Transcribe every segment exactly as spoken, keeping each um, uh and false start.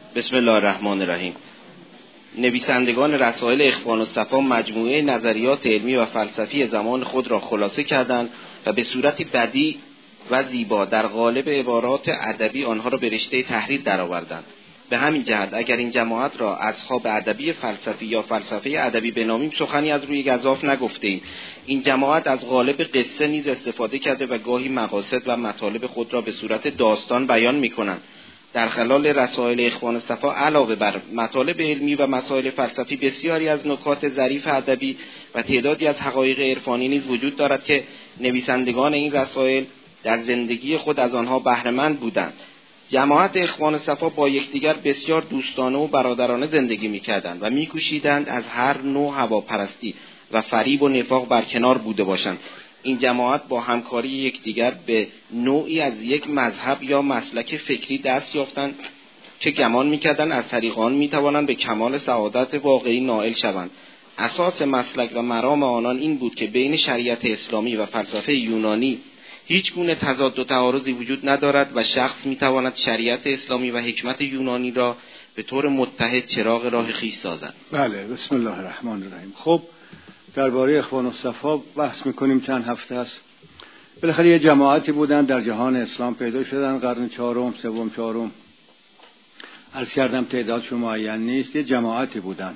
بسم الله الرحمن الرحیم. نویسندگان رسائل اخوان الصفا مجموعه نظریات علمی و فلسفی زمان خود را خلاصه کردند و به صورتی بدیع و زیبا در قالب عبارات ادبی آنها را به رشته تحریر درآوردند. به همین جهت اگر این جماعت را اصحاب ادبی فلسفی یا فلسفه ادبی بنامیم سخنی از روی گزاف نگفتیم. این جماعت از قالب قصه نیز استفاده کرده و گاهی مقاصد و مطالب خود را به صورت داستان بیان می‌کنند. در خلال رسائل اخوان الصفا علاوه بر مطالب علمی و مسائل فلسفی بسیاری از نکات ظریف ادبی و تعدادی از حقایق عرفانی نیز وجود دارد که نویسندگان این رسائل در زندگی خود از آنها بهره‌مند بودند. جماعت اخوان الصفا با یکدیگر بسیار دوستانه و برادرانه زندگی می‌کردند و می‌کوشیدند از هر نوع هواپرستی و فریب و نفاق برکنار بوده باشند. این جماعت با همکاری یکدیگر به نوعی از یک مذهب یا مسلک فکری دست یافتند که گمان می‌کردند از طریق آن می‌توانند به کمال سعادت واقعی نائل شوند. اساس مسلک و مرام آنان این بود که بین شریعت اسلامی و فلسفه یونانی هیچ گونه تضاد و تعارضی وجود ندارد و شخص می‌تواند شریعت اسلامی و حکمت یونانی را به طور متحد چراغ راه خویش سازد. بله، بسم الله الرحمن الرحیم. خب درباره اخوان الصفا بحث می‌کنیم چند هفته است. بالاخره یه جماعتی بودن در جهان اسلام پیدا شدن، قرن چهارم، سوم، چهارم. عرض کردم تعدادشون معین نیست. یه جماعتی بودن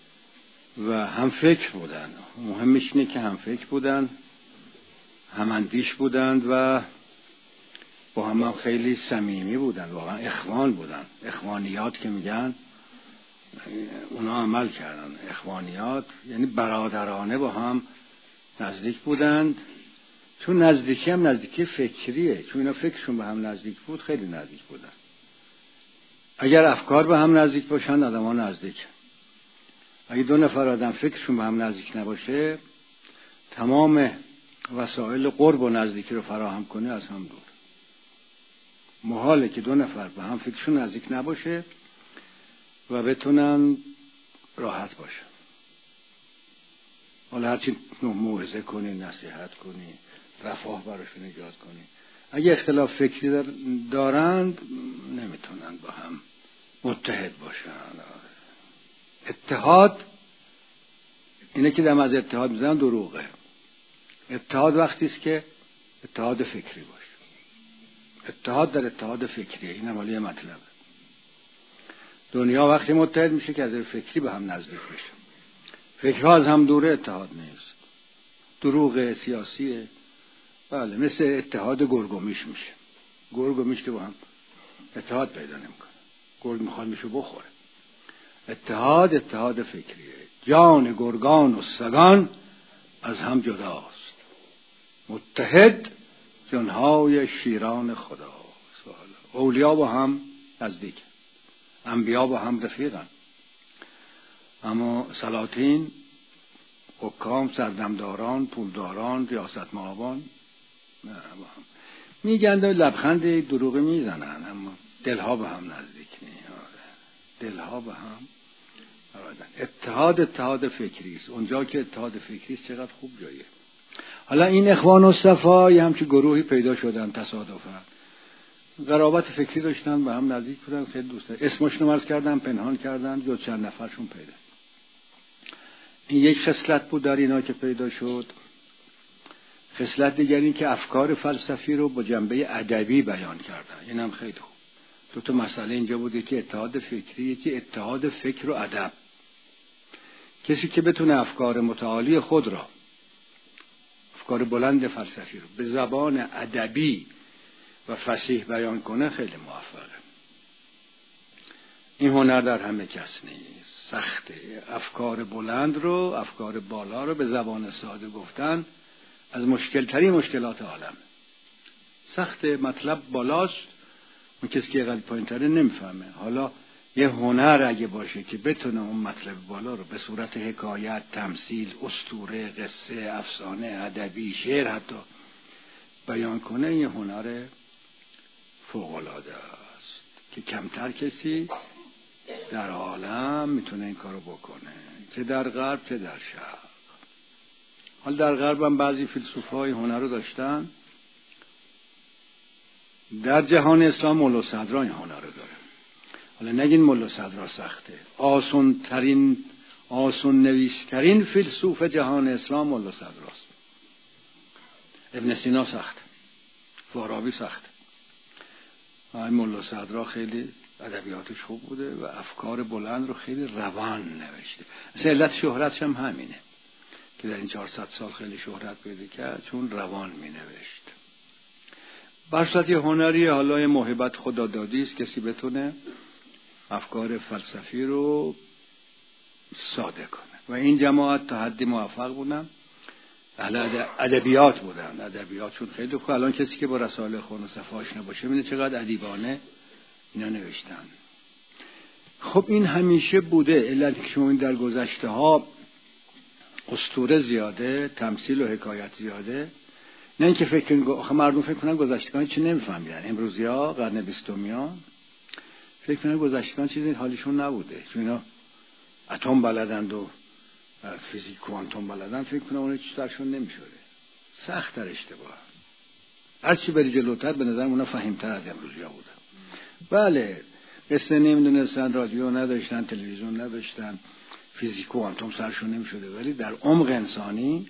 و هم فکر بودن. مهمش اینه که هم فکر بودن، هم اندیش بودند و با هم, هم خیلی صمیمی بودن. واقعا اخوان بودن. اخوانیات که میگن اونا عمل کردن. اخوانیات یعنی برادرانه با هم نزدیک بودند. چون نزدیکی هم نزدیکی فکریه، چون اینا فکرشون به هم نزدیک بود خیلی نزدیک بودن. اگر افکار به هم نزدیک باشن آدم ها نزدیک. اگه دو نفر آدم فکرشون به هم نزدیک نباشه تمام وسایل قرب و نزدیکی رو فراهم کنه از هم دور. محاله که دو نفر به هم فکرشون نزدیک نباشه و بتونن راحت باشه. حالا هرچی موعظه کنی، نصیحت کنی، رفاه براشون ایجاد کنی، اگه اختلاف فکری دارند نمیتونن با هم متحد باشن. اتحاد اینه که دم از اتحاد میزنن دروغه. اتحاد وقتی است که اتحاد فکری باشه. اتحاد در اتحاد فکریه. این هم حالی مطلبه. دنیا وقتی متحد میشه که از فکری به هم نزدیک بشه. فکرها از هم دوره اتحاد نیست. دروغ سیاسیه. بله، مثل اتحاد گرگ و میش میشه. گرگ و میش که با هم اتحاد پیدا نمیکنه. گرگ میخواد میشو بخوره. اتحاد اتحاد فکریه. جان گرگان و سگان از هم جداست. متحد جانهای شیران خدا. اولیا با هم نزدیک، انبیا با هم رفیقن، اما سلاطین، حکام، سردمداران، پولداران، ریاست مآبان نه با هم میگند و لبخند دروغی میزنن، اما دلها به هم نزدیک نیست. دلها به هم اتحاد اتحاد فکری است. اونجا که اتحاد فکری است چقدر خوب جایه. حالا این اخوان الصفا یه همچین گروهی پیدا شدن تصادفاً. قرابت فکری داشتن، به هم نزدیک بودن، خیلی دوست داشتن. اسمشون رو عرض کردن، پنهان کردن، جز چند نفرشون پیدا. این یک خصلت بود در اینا که پیدا شد. خصلت دیگری که افکار فلسفی رو با جنبه ادبی بیان کردن. این هم خیلی خوب. دو تا مسئله اینجا بود که اتحاد فکری، یکی اتحاد فکر و ادب. کسی که بتونه افکار متعالی خود را، افکار بلند فلسفی رو به زبان ادبی و فصیح بیان کنه خیلی موفقه. این هنر در همه کس نیست، سخته. افکار بلند رو، افکار بالا رو به زبان ساده گفتن از مشکل ترین مشکلات عالم. سخته، مطلب بالاست، اون کسی که قلب پایین تره نمیفهمه. حالا یه هنر اگه باشه که بتونه اون مطلب بالا رو به صورت حکایت، تمثیل، اسطوره، قصه، افسانه، ادبی، شعر حتی بیان کنه، یه هنر فوق‌العاده است که کمتر کسی در عالم میتونه این کارو بکنه، چه در غرب چه در شرق. حال در غرب هم بعضی فیلسوفای هنر رو داشتن، در جهان اسلام مولا صدرا این هنر رو داره. حالا نگین ملا صدرا سخته، آسون ترین آسون نویسترین فیلسوف جهان اسلام ملا صدراست. ابن سینا سخته، فارابی سخته. این ملا صدرا خیلی ادبیاتش خوب بوده و افکار بلند رو خیلی روان نوشته. اصلا علت شهرتش هم همینه که در این چهارصد سال خیلی شهرت پیدا کرد، چون روان می نوشت. برصورت یه هنری، حالا یه موهبت خدادادی است، کسی بتونه افکار فلسفی رو ساده کنه و این جماعت تا حدی موفق بودن. اهل ادبیات بودن، ادبیات چون خیلی خوب. الان کسی که با رسائل اخوان صفا آشنا باشه می‌بینه چقدر ادیبانه اینا نوشتن. خب این همیشه بوده. علت که شما در گذشته ها اسطوره زیاده، تمثیل و حکایت زیاده، نه اینکه فکر کنن مردم فکر کنن گذشتگان چی نمی‌فهمیدن. امروزیا قرن بیستمیان فکر کنن گذشتگان چیزی حالیشون نبوده، چون اینا اتم بلدند و فیزیک کوانتوم بلدن، فکر کنن اون چیز درشون نمی‌شده. سخت تر اشتباه. هر چی بری جلوتر به نظر اونا فهیم‌تر از امروزیا بودن. بله، قصه نمیدونستن، رادیو نداشتن، تلویزیون نداشتن، فیزیک و آتم سرشون نمیشده، ولی در عمق انسانی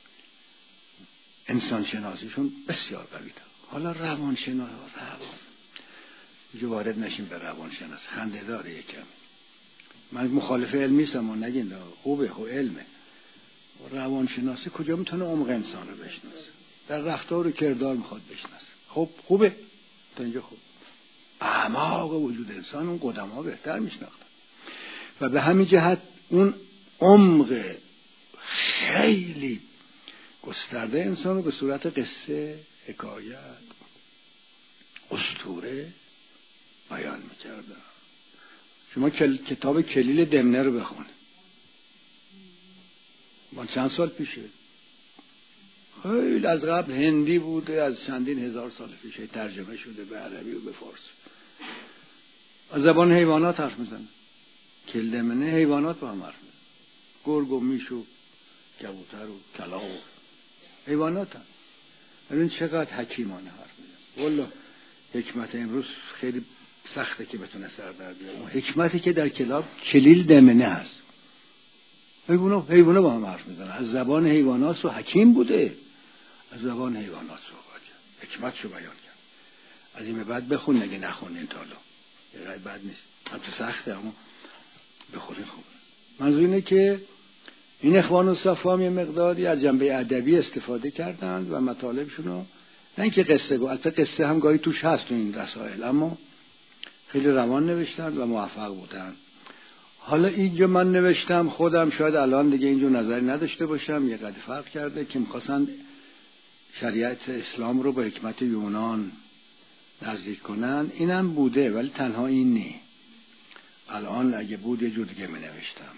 انسان شناسیشون بسیار قوی بود. حالا روان شناسی روان دیگه وارد نشیم به روان شناسی، خنده داره یکم. من مخالف علمی هستم، نگین خوبه، خوب علمه. روان شناسی کجا میتونه عمق انسان رو بشناسه؟ در رفتار و کردار میخواد بشناسه. خب خوبه تا اینجا خوب. اعماق وجود انسان اون قدما بهتر میشناختن و به همین جهت اون عمق خیلی گسترده انسان رو به صورت قصه، حکایت، اسطوره بیان میکردن. شما کل... کتاب کلیل دمنه رو بخون، ما چند سال پیشه، خیلی از قبل هندی بوده، از چندین هزار سال پیشه ترجمه شده به عربی و به فارسی. از زبان حیوانات حرف میزنه. کلیل دمنه حیوانات با هم حرف میزنه. گرگ و میش و کبوتر و کلاغ و حیوانات هم. ببین چقدر حکیمانه حرف میزنه. والله حکمت امروز خیلی سخته که بتونه سر در بیاره. اون حکمتی که در کتاب کلیل دمنه هست، حیوانات حیوانات با هم حرف میزنه. از زبان حیوانات و حکیم بوده، از زبان حیوانات صحبت کرد، حکمتشو بیان کرد. از این به بعد بخون، نگه نخونین تا حالا یه بد نیست، البته سخته اما بخونین خوب. منظور اینه که این اخوان الصفا یه مقداری از جنبه ادبی استفاده کردند و مطالبشون رو، نه اینکه قصه گو، البته قصه هم گاهی توش هست تو این رسائل، اما خیلی روان نوشتند و موفق بودند. حالا اینجا من نوشتم خودم، شاید الان دیگه اینجور نظری نداشته باشم، یه قدر فرق کرده که می‌خواستن شریعت اسلام رو با حکمت یونان نزدیک کنن. اینم بوده ولی تنها این نی. الان اگه بود یه جور دیگه می‌نوشتم.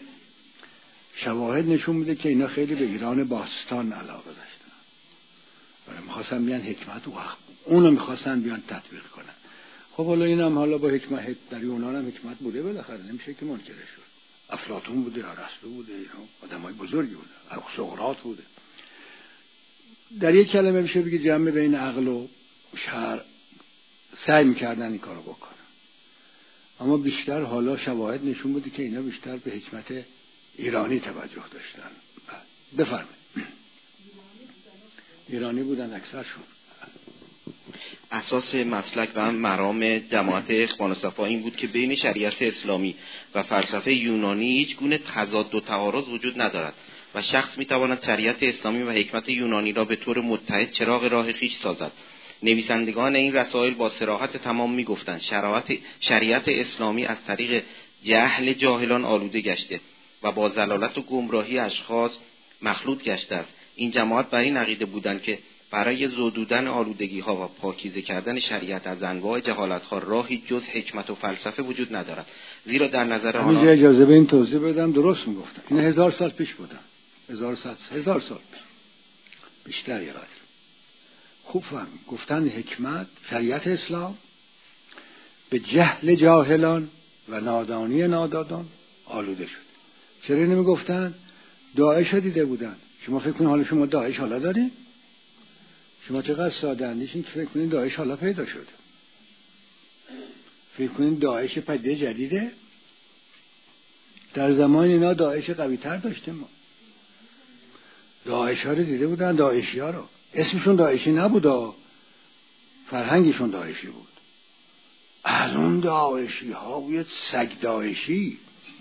شواهد نشون میده که اینا خیلی به ایران باستان علاقه داشتن و می‌خواستن بیان حکمت و اونو می‌خواستن بیان تطبیق کنن. خب حالا اینم حالا با حکمت در یونان هم حکمت بوده، بالاخره نمیشه که منکرش شد. افلاطون بوده، ارسطو بوده، اینا آدمای بزرگی بوده، سقراط بوده. در یک کلمه میشه بگه جمع بین عقل و شرع سعی میکردن این کارو بکنن، اما بیشتر حالا شواهد نشون بوده که اینا بیشتر به حکمت ایرانی توجه داشتن. بفرمایید. ایرانی بودن اکثرشون. اساس مسلک و مرام جماعت اخوان الصفا این بود که بین شریعت اسلامی و فلسفه یونانی هیچ گونه تضاد و تعارض وجود ندارد و شخص میتواند شریعت اسلامی و حکمت یونانی را به طور متحد چراغ راه خویش سازد. نویسندگان این رسائل با صراحت تمام میگفتند شریعت شریعت اسلامی از طریق جهل جاهلان آلوده گشته و با ضلالت و گمراهی اشخاص مخلوط گشته است. این جماعت بر این عقیده بودند که برای زدودن آلودگی ها و پاکیزه کردن شریعت از انواع جهالت ها راهی جز حکمت و فلسفه وجود ندارد، زیرا در نظر آنها همینجا اجازه به این توضیح بدم، درست میگفتن. این هزار سال پیش بودن، هزار سال هزار سال پیش، بیشتر یه قدر. خوب فهم گفتن حکمت شریعت اسلام به جهل جاهلان و نادانی نادادان آلوده شد. چرا نمیگفتن؟ داعش رو دیده بودن. شما فکر کنید حالا شما داعش حالا دارید؟ شما چقدر ساده اندیشین که فکر کنید داعش حالا پیدا شده. فکر کنید داعش پدیده جدیده؟ در زمان اینا داعش قوی تر داشتیم ما. داعش ها رو دیده بودن، داعشی ها رو. اسمشون داعشی نبود، فرهنگشون داعشی بود. از اون داعشی ها بود سگ داعشی.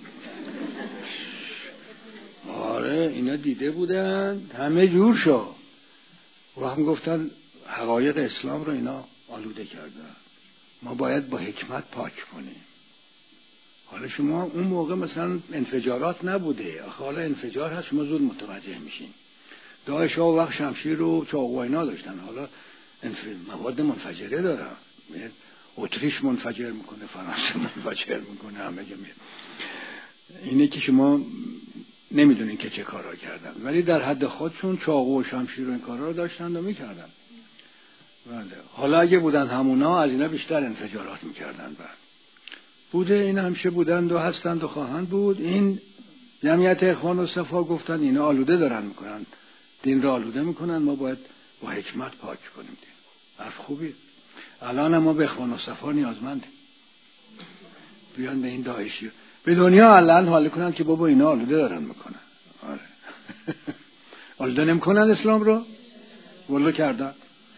آره اینا دیده بودن همه جور شد و هم گفتن حقایق اسلام رو اینا آلوده کردن، ما باید با حکمت پاک کنیم. حالا شما اون موقع مثلا انفجارات نبوده، حالا انفجار هست شما زود متوجه میشین. داعش ها وقت شمشیر و چاقو اینا داشتن، حالا مواد منفجره دارن، اتریش منفجر میکنه، فرانسه منفجر میکنه، همه جا میره. اینه که شما نمیدونین که چه کارا کردن، ولی در حد خودشون چاقو و شمشیر و این کارا رو داشتن و میکردن. بله. حالا اگه بودن همونا از اینا بیشتر انفجارات میکردن. بعد بوده این همیشه بودند و هستند و خواهند بود. این جمعیت اخوان و صفا گفتن اینا آلوده دارن میکنن، دین را آلوده میکنن، ما باید با حکمت پاک کنیم دین. حرف خوبی. الان ما به اخوان و صفا نیازمندیم، بیان به این داعشی به دنیا الان حال کنن که بابا اینا آلوده دارن میکنن. آره آلوده نمیکنن اسلام رو، ولو کردن.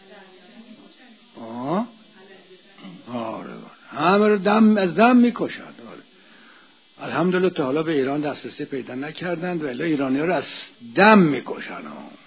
آه آره همه رو دم از دم میکشن. آره الحمدلله تا حالا به ایران دسترسی پیدا نکردند، ولی ایرانی ها رو از دم میکشن.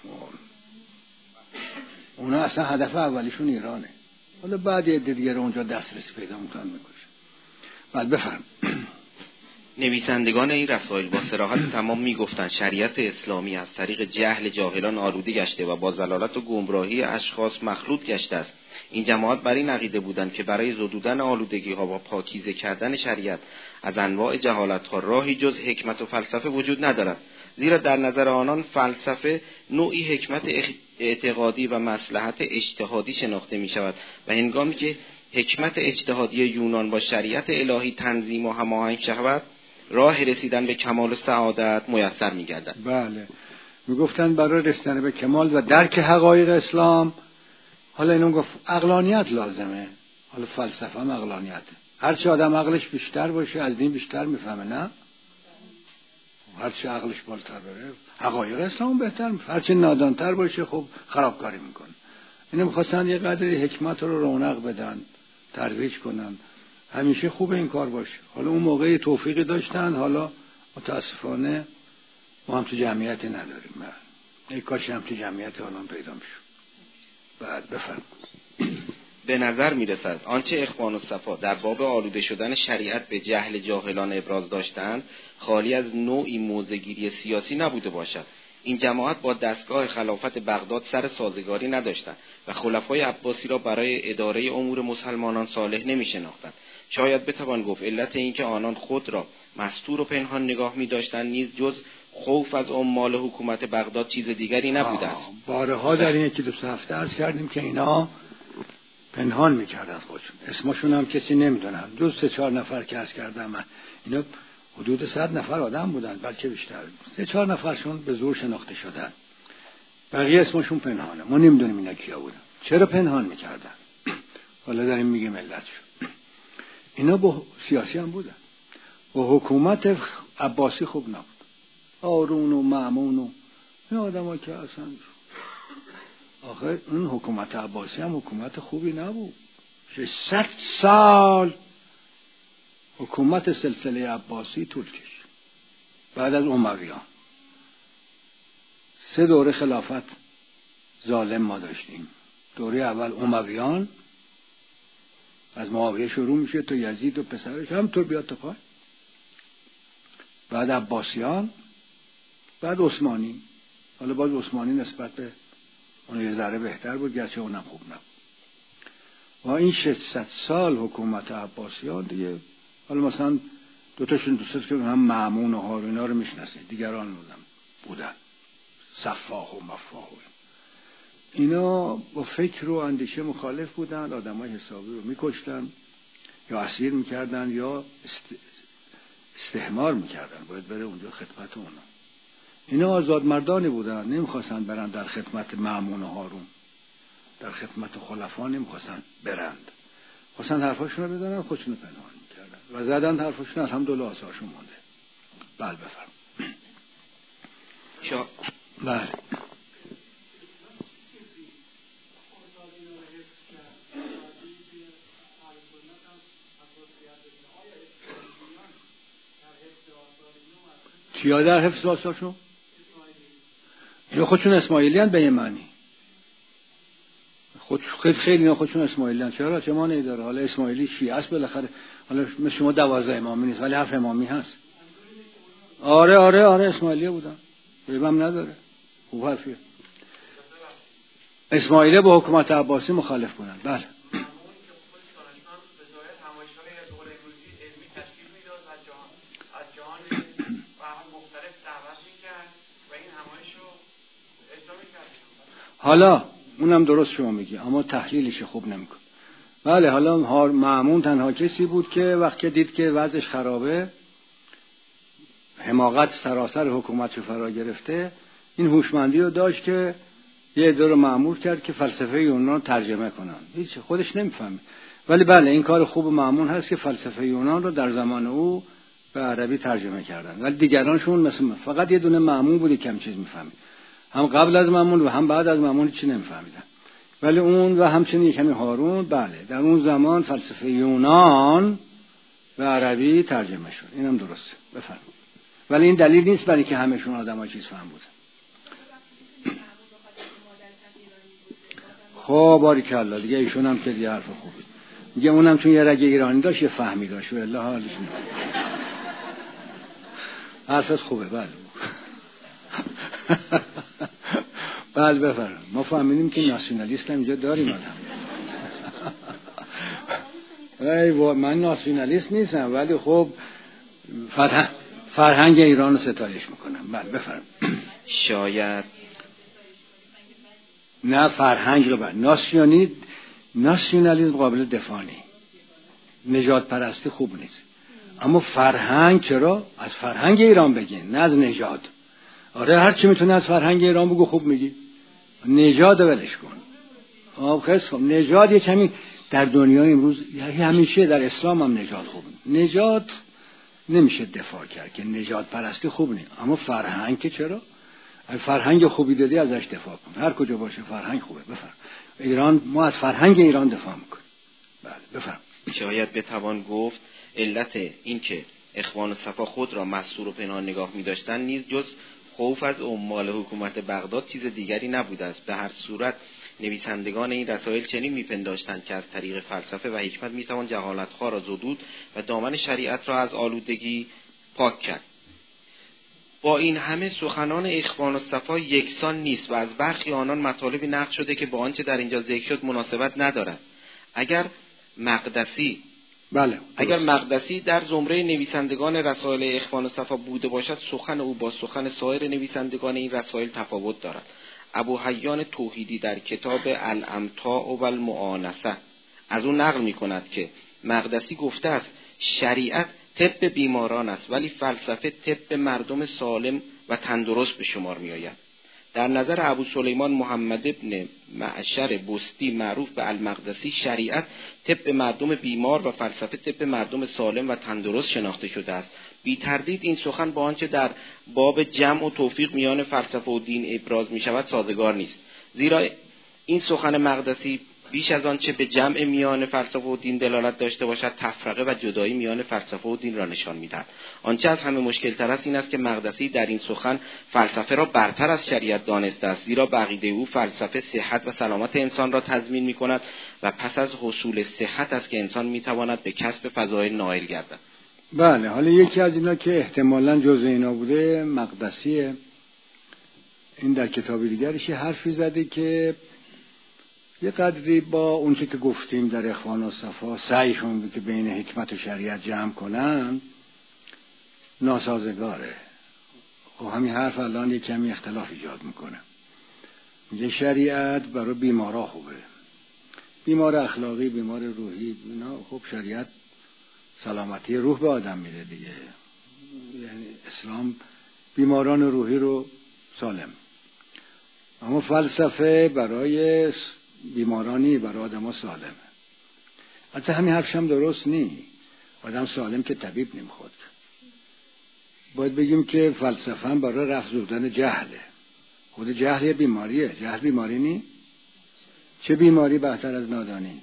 اونا اصلا هدف اولیشون ایرانه، حالا بعد یه دیگه رو اونجا دسترسی پیدا میکنن میکشن. بعد بفرم. نویسندگان این رسائل با صراحت تمام میگفتند شریعت اسلامی از طریق جهل جاهلان آلوده گشته و با ضلالت و گمراهی اشخاص مخلوط گشته است. این جماعت بر این عقیده بودند که برای زدودن آلودگی ها و پاکیزه کردن شریعت از انواع جهالت ها راهی جز حکمت و فلسفه وجود ندارد، زیرا در نظر آنان فلسفه نوعی حکمت اعتقادی و مصلحت اجتهادی شناخته می شود و هنگامی که حکمت اجتهادی یونان با شریعت الهی تنظیم و هماهنگ شود، راه رسیدن به کمال و سعادت میسر می‌گردد. بله میگفتن برای رسیدن به کمال و درک حقایق اسلام، حالا اینو گفت عقلانیت لازمه، حالا فلسفه هم عقلانیته. هرچی آدم عقلش بیشتر باشه از دین بیشتر میفهمه، نه؟ هرچی عقلش بالاتر بره حقایق اسلام بهتر میفهمه، هرچی نادانتر باشه خب خرابکاری میکنه. اینو می‌خواستن یه قدری حکمت رو رونق بدن، ترویج کنن. همیشه خوب این کار باشه. حالا اون موقع توفیقی داشتن، حالا متاسفانه ما هم تو جمعیتی نداریم. ای کاش هم تو جمعیت الان پیدا میشه. بعد بفرم. به نظر میرسد آنچه اخوان الصفا در باب آلوده شدن شریعت به جهل جاهلان ابراز داشتند خالی از نوعی موضع‌گیری سیاسی نبوده باشد. این جماعت با دستگاه خلافت بغداد سر سازگاری نداشتند و خلفای عباسی را برای اداره امور مسلمانان صالح نمی‌شناختند. شاید بتوان گفت علت اینکه آنان خود را مستور و پنهان نگاه می‌داشتند نیز جز خوف از عمال حکومت بغداد چیز دیگری نبوده است. بارها در این یکی دو هفته عرض کردیم که اینا پنهان می‌کردن خودشون، اسمشون هم کسی نمی‌دونن. دو سه چهار نفر که عرض کردم من، اینا حدود صد نفر آدم بودن بلکه بیشتر، سه چهار نفرشون به زور شناخته شدن، بقیه اسمشون پنهانه، ما نمیدونیم اینا کیا بودن، چرا پنهان میکردن. حالا داریم میگیم علتشو. اینا با سیاسی هم بودن، با حکومت عباسی خوب نبود، هارون و مأمون و این آدم ها که اصلا آخه اون حکومت عباسی هم حکومت خوبی نبود. ششصد سال حکومت سلسله عباسی طول کشید. بعد از امویان سه دوره خلافت ظالم ما داشتیم. دوره اول امویان از معاویه شروع میشه تو یزید و پسرش همطور بیاد تا پای، بعد عباسیان، بعد عثمانی. حالا باز عثمانی نسبت به اون یه ذره بهتر بود گرچه اونم خوب نبود. و این ششصد سال حکومت عباسیان دیگه، حالا مثلا دوتاشون دوستاست که هم مأمون و هارونا رو میشناسید، دیگران بودن بودن صفاح و مفاح و اینا با فکر و اندیشه مخالف بودن. آدمای حسابی رو میکشتن یا اسیر میکردن یا است... استحمار میکردن، باید بره اونجا خدمت اونا. اینا آزاد مردانی بودن، نمیخواستن برن در خدمت مأمون و هارون، در خدمت خلفا نمیخواستن برند. خواستن حرفاشون رو بزنن، خودشون رو پنهان کردن و زدن حرفاشون، الحمدلله آثارشون مونده. بله بفرم. شا... بله چیا در حفظ آثارشون؟ یا خودشون اسماعیلیان به این معنی؟ خود خیلی خیلی اینا خودشون اسماعیلیان. چرا؟ چه معنی داره؟ حالا اسماعیلی شیعه است بالاخره، حالا مثل شما دوازده امامی نیست ولی هفت امامی هست. آره آره آره اسماعیلیه بودن، ریبم نداره. خوب حرفیه. اسماعیلیه با حکومت عباسی مخالف بودن. بله حالا اونم درست شما میگی، اما تحلیلش خوب نمیکن. بله حالا مأمون تنها کسی بود که وقتی دید که وضعش خرابه، حماقت سراسر حکومتش فرا گرفته، این هوشمندی رو داشت که یه دور مأمور کرد که فلسفه یونان ترجمه کنن. هیچ خودش نمیفهمه، ولی بله این کار خوب مأمون هست که فلسفه یونان رو در زمان او به عربی ترجمه کردن، ولی دیگرانشون مثل من. فقط یه دونه مأمون بود کم چیز میفهمید، هم قبل از مأمون و هم بعد از مأمون چی نمیفهمیدن، ولی اون و همچنین کمی هارون بله در اون زمان فلسفه یونان به عربی ترجمه شد. اینم درسته بفرمایید، ولی این دلیل نیست برای که همشون آدمای چیز فهم بودن. خب باریکلا دیگه ایشون هم که دیگه حرف خوبی میگه، اونم چون یه رگ ایرانی داشت یه فهمی داشت و الله حالشون حرفت خوبه. بله بله بفرم. ما فهمیدیم که ناسیونالیست هم اینجا داریم آدم. ای من ناسیونالیست نیستم ولی خب فرهنگ فرهنگ ایران رو ستایش میکنم. بله بفرم. شاید نه فرهنگ رو بر ناسیونی ناسیونالیسم قابل دفاع نیست، نژاد پرستی خوب نیست، اما فرهنگ چرا؟ از فرهنگ ایران بگین نه از نژاد. آره هر چی میتونه از فرهنگ ایران بگو خوب میگی، نژاد ولش کن. آب خیلی خوب. نژاد یه کمی در دنیای امروز همیشه در اسلام هم نژاد خوب نیست، نژاد نمیشه دفاع کرد که نژاد پرستی خوب نیست، اما فرهنگ که چرا؟ فرهنگ خوبی دادی ازش دفاع کن، هر کجا باشه فرهنگ خوبه. بفرم. ایران ما از فرهنگ ایران دفاع میکنیم. بله بفرم. شاید بتوان گفت علت این که اخوان و صفا خود را مستور و پنهان نگاه می‌داشتند نیز جز خوف از عمال حکومت بغداد چیز دیگری نبوده است. به هر صورت نویسندگان این رسائل چنین می‌پنداشتند که از طریق فلسفه و حکمت می‌توان جهالت‌خواه را زدود و دامن شریعت را از آلودگی پاک کرد. با این همه سخنان اخوان و صفا یکسان نیست و از برخی آنان مطالبی نقل شده که با آنچه در اینجا ذکر شد مناسبت ندارد. اگر مقدسی بله اگر مقدسی در زمره نویسندگان رسائل اخوان و صفا بوده باشد، سخن او با سخن سایر نویسندگان این رسائل تفاوت دارد. ابو حیان توحیدی در کتاب الامتاع و المؤانسه از او نقل می کند که مقدسی گفته است شریعت طب بیماران است ولی فلسفه طب مردم سالم و تندرست به شمار می آید. در نظر ابو سلیمان محمد ابن معشر بستی معروف به المقدسی، شریعت طب مردم بیمار و فلسفه طب مردم سالم و تندرست شناخته شده است. بی تردید این سخن با آنچه در باب جمع و توفیق میان فلسفه و دین ابراز می شود سازگار نیست، زیرا این سخن مقدسی بیش از آن چه به جمع میان فلسفه و دین دلالت داشته باشد تفرقه و جدایی میان فلسفه و دین را نشان میدهد. آنچه از همه مشکل تر است این است که مقدسی در این سخن فلسفه را برتر از شریعت دانسته است، زیرا به عقیده او فلسفه صحت و سلامت انسان را تضمین میکند و پس از حصول صحت است که انسان میتواند به کسب فضایل نائل گردد. بله حالا یکی از اینا که احتمالاً جزء اینا بوده مقدسیه، این در کتاب دیگرش حرفی زده که یه قدری با اونچه که گفتیم در اخوان و صفا سعیشون بود که بین حکمت و شریعت جمع کنن ناسازگاره. خب همین حرف الان یه کمی اختلاف ایجاد میکنه. میگه شریعت برای بیمارا خوبه، بیمار اخلاقی، بیمار روحی، اینا خب شریعت سلامتی روح به آدم میده دیگه، یعنی اسلام بیماران روحی رو سالم، اما فلسفه برای بیمارانی برای آدم ها سالمه. حتی همین حرفش هم درست نی. آدم سالم که طبیب نمیخواد. باید بگیم که فلسفه هم برای رفع زدن جهله. خود جهل یه بیماریه. جهل بیماری نی؟ چه بیماری بهتر از نادانی؟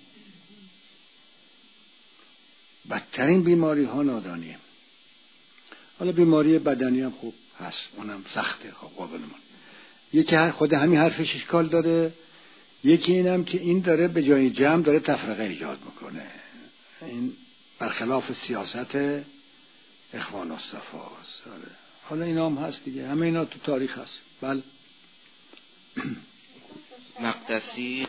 بدترین بیماری ها نادانیه. حالا بیماری بدنی هم خوب هست، اونم سخته، خب قابل من. یکی خود همین حرفش اشکال داره، یکی اینم که این داره به جای جمع داره تفرقه ایجاد میکنه. این برخلاف سیاست اخوان الصفاست. حالا اینا هم هست دیگه، همه اینا تو تاریخ هست. بله. مقدسی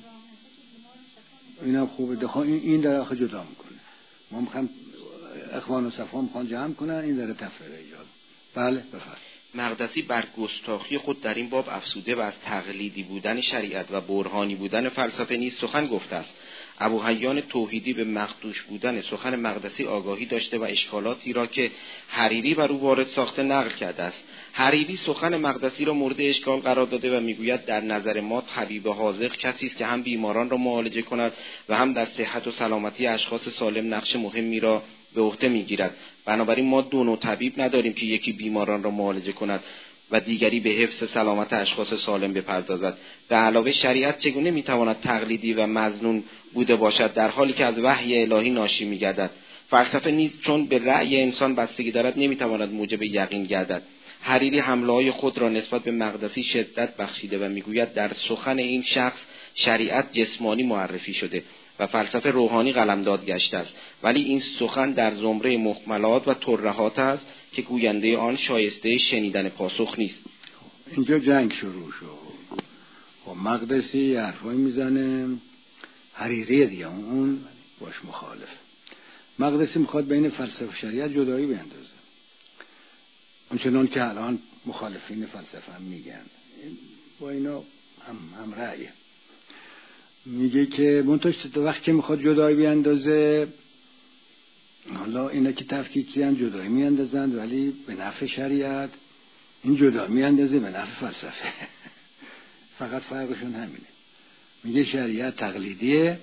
اینم خوبه، دخواه این داره آخه جدا میکنه. ما میخوایم اخوان الصفا میخوان جمع کنن، این داره تفرقه ایجاد. بله بفرمایید. مقدسی بر گستاخی خود در این باب افسوده و از تقلیدی بودن شریعت و برهانی بودن فلسفه نیز سخن گفته است. ابوحیان توحیدی به مخدوش بودن سخن مقدسی آگاهی داشته و اشکالاتی را که حریری بر او وارد ساخته نقل کرده است. حریری سخن مقدسی را مورد اشکال قرار داده و میگوید در نظر ما طبیب حاذق کسی است که هم بیماران را معالجه کند و هم در صحت و سلامتی اشخاص سالم نقش مهمی را به عهده میگیرد. بنابراین ما دو نوع طبیب نداریم که یکی بیماران را معالجه کند و دیگری به حفظ سلامت اشخاص سالم بپردازد. به علاوه شریعت چگونه میتواند تقلیدی و مظنون بوده باشد در حالی که از وحی الهی ناشی میگردد؟ فلسفه نیز چون به رأی انسان بستگی دارد نمیتواند موجب یقین گردد. حریری حمله‌های خود را نسبت به مقدسی شدت بخشیده و میگوید در سخن این شخص شریعت جسمانی معرفی شده و فلسفه روحانی قلمداد گشته است، ولی این سخن در زمره محملات و ترهات است که گوینده آن شایسته شنیدن پاسخ نیست. اینجا جنگ شروع شد. خب مقدسی حرفایی میزنه، حریری دیگه اون باش مخالف. مقدسی میخواد بین فلسفه و شریعت جدایی بیندازه، اونچنان که الان مخالفین فلسفه هم میگن. با اینا هم هم رأیه. میگه که منتش وقتی که میخواد جدایی بیندازه، حالا اینا که تفکیکی هن جدایی میاندازند ولی به نفع شریعت، این جدا میاندازه به نفع فلسفه. فقط فرقشون همینه. میگه شریعت تقلیدیه،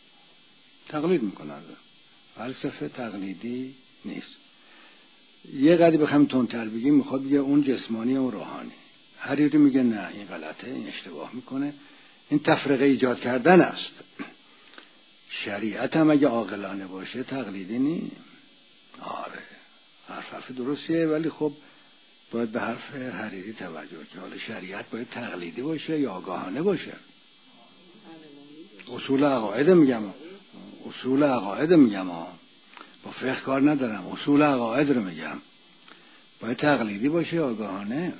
تقلید میکنن، فلسفه تقلیدی نیست. یه قدری بخوایم تندتر بگیم میخواد بگه اون جسمانی و روحانی. حریری میگه نه این غلطه، این اشتباه میکنه، این تفرقه ایجاد کردن است. شریعت هم اگه عاقلانه باشه تقلیدی نیست. آره حرف حرف درستیه، ولی خب باید به حرف حریری توجه که حالا شریعت باید تقلیدی باشه یا آگاهانه باشه. اصول عقاید میگم، اصول عقاید میگم، با فقه کار ندارم، اصول عقاید رو میگم. باید تقلیدی باشه یا آگاهانه.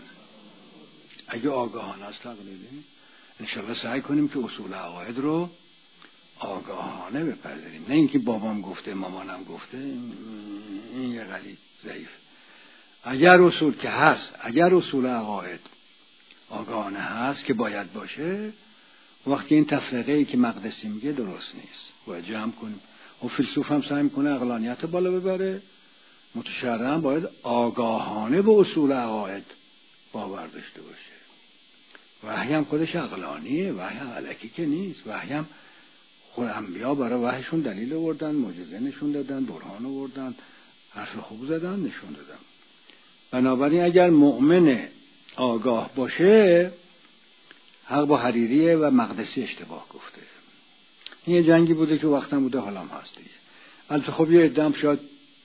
اگه آگاهانه است تقلیدی، انشالله سعی کنیم که اصول عقاید رو آگاهانه بپذیریم، نه اینکه بابام گفته مامانم گفته، این یه قدری ضعیف. اگر اصول که هست، اگر اصول عقاید آگاهانه هست که باید باشه، وقتی این تفرقه ای که مقدسی میگه درست نیست، باید جمع کنیم. و فیلسوف هم سعی میکنه عقلانیت بالا ببره، متشرع هم باید آگاهانه به اصول عقاید باور داشته باشه. وحی هم خودش عقلانیه، وحی هم الکی که نیست. وحی هم خود انبیا برای وحیشون دلیل آوردن، معجزه نشون دادن، برهان آوردن، حرف خوب زدن، نشون دادن. بنابراین اگر مؤمن آگاه باشه، حق با حریریه و مقدسی اشتباه گفته. این یه جنگی بوده که وقتم بوده، حالم هست دیگه. البته خب یه عده‌ام شاید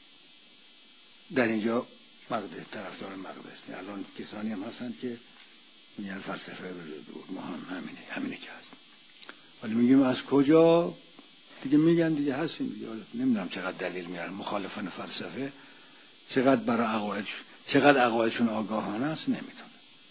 در اینجا مقدس طرفدار مقدسی، الان کسانی هم هستن که میگن فلسفه دور، ما هم همینه همینه که هست. ولی میگیم از کجا دیگه میگن دیگه هستیم دیگه. نمیدونم چقدر دلیل میارن مخالفان فلسفه، چقدر برای عقاید، چقدر عقایدشون آگاهانه است نمیدونم.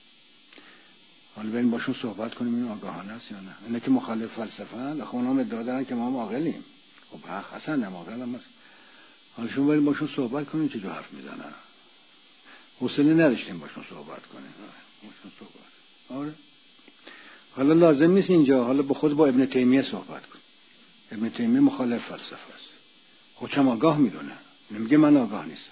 حالا بریم باشون صحبت کنیم این آگاهانه است یا نه. اینا که مخالف فلسفه ان، خب اونا ادعا دارن که ما هم عاقلیم. خب حق هستن، هم عاقل هم هست. حالا شما بریم باشون صحبت کنیم چه جو حرف میزنن. حوصله نداشتیم باشون صحبت کنیم. باشون صحبت. آره. حالا لازم نیست اینجا، حالا به خود با ابن تیمیه صحبت کن. ابن تیمیه مخالف فلسفه است. خودم آگاه میدونه. نمیگه من آگاه نیستم.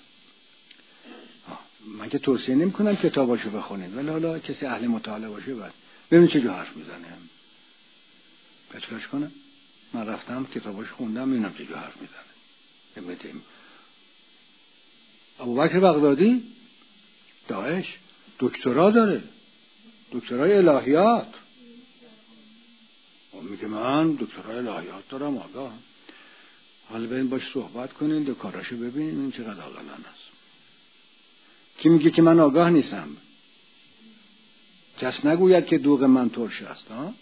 من که توصیه نمی کنم کتاباشو بخونید، ولی حالا کسی اهل مطالعه باشه بعد ببینید چه جو حرف میزنه. چیکارش کنم؟ من رفتم کتاباش خوندم، اینم چه جو حرف میزنه. ابن تیمیه. ابوبکر بغدادی داعش دکترا داره، دکترای الهیات. اون میگه من دکترای الهیات دارم، آگاه. حالا بریم باش صحبت کنین، دو کاراشو ببینین این چقدر عاقلانه است. کی میگه که من آگاه نیستم؟ کس نگوید که دوغ من ترش است. ها،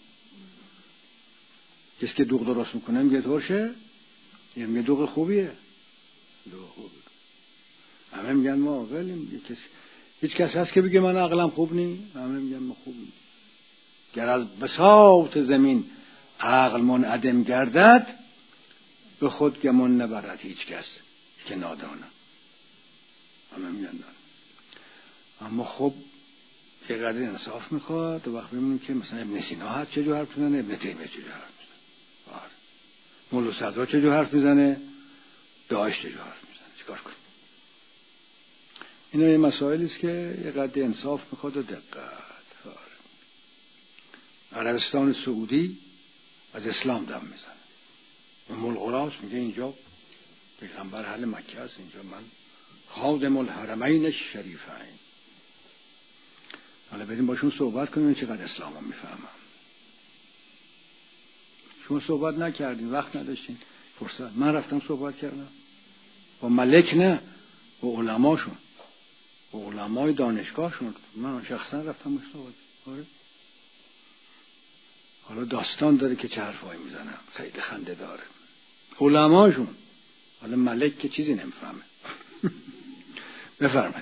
کسی که دوغ درست میکنه میگه ترشه، یه میگه دوغ خوبیه. دوغ خوبه. همه میگن ما عاقلیم. کسی هیچ کس هست که بگه من عقلم خوب نی؟ همه میگن ما خوب نی. گر از بساط زمین عقل منعدم گردد، به خود گمان نبرد هیچ کس که نادانه. همه میگن دارم. اما خب یه قدر انصاف میخواد و وقت ببینیم که مثلا ابن سینا هست چه جو حرف میزنه، ابن تیمیه چه جو حرف میزنه، مولا صدرا چه جو حرف میزنه، داعش چه جو حرف میزنه. چیکار کنیم؟ اینا یه مسائلی است که یه قدر انصاف میخواد و دقت. عربستان سعودی از اسلام دم میزنه. ام القراس میگه اینجا پیغمبر اهل مکه است، اینجا من خادم الحرمین الشریفین. حالا بریم باشون صحبت کنیم چقدر اسلام رو میفهمم. شما صحبت نکردین، وقت نداشتین، فرصت. من رفتم صحبت کردم با ملک، نه با علماشون، با علمای دانشگاهشون. من شخصا رفتم باش صحبت کردم. حالا داستان داره که چه حرفایی میزنم، خیلی خنده داره. علماشون. حالا ملک که چیزی نمیفهمه. بفرمایید.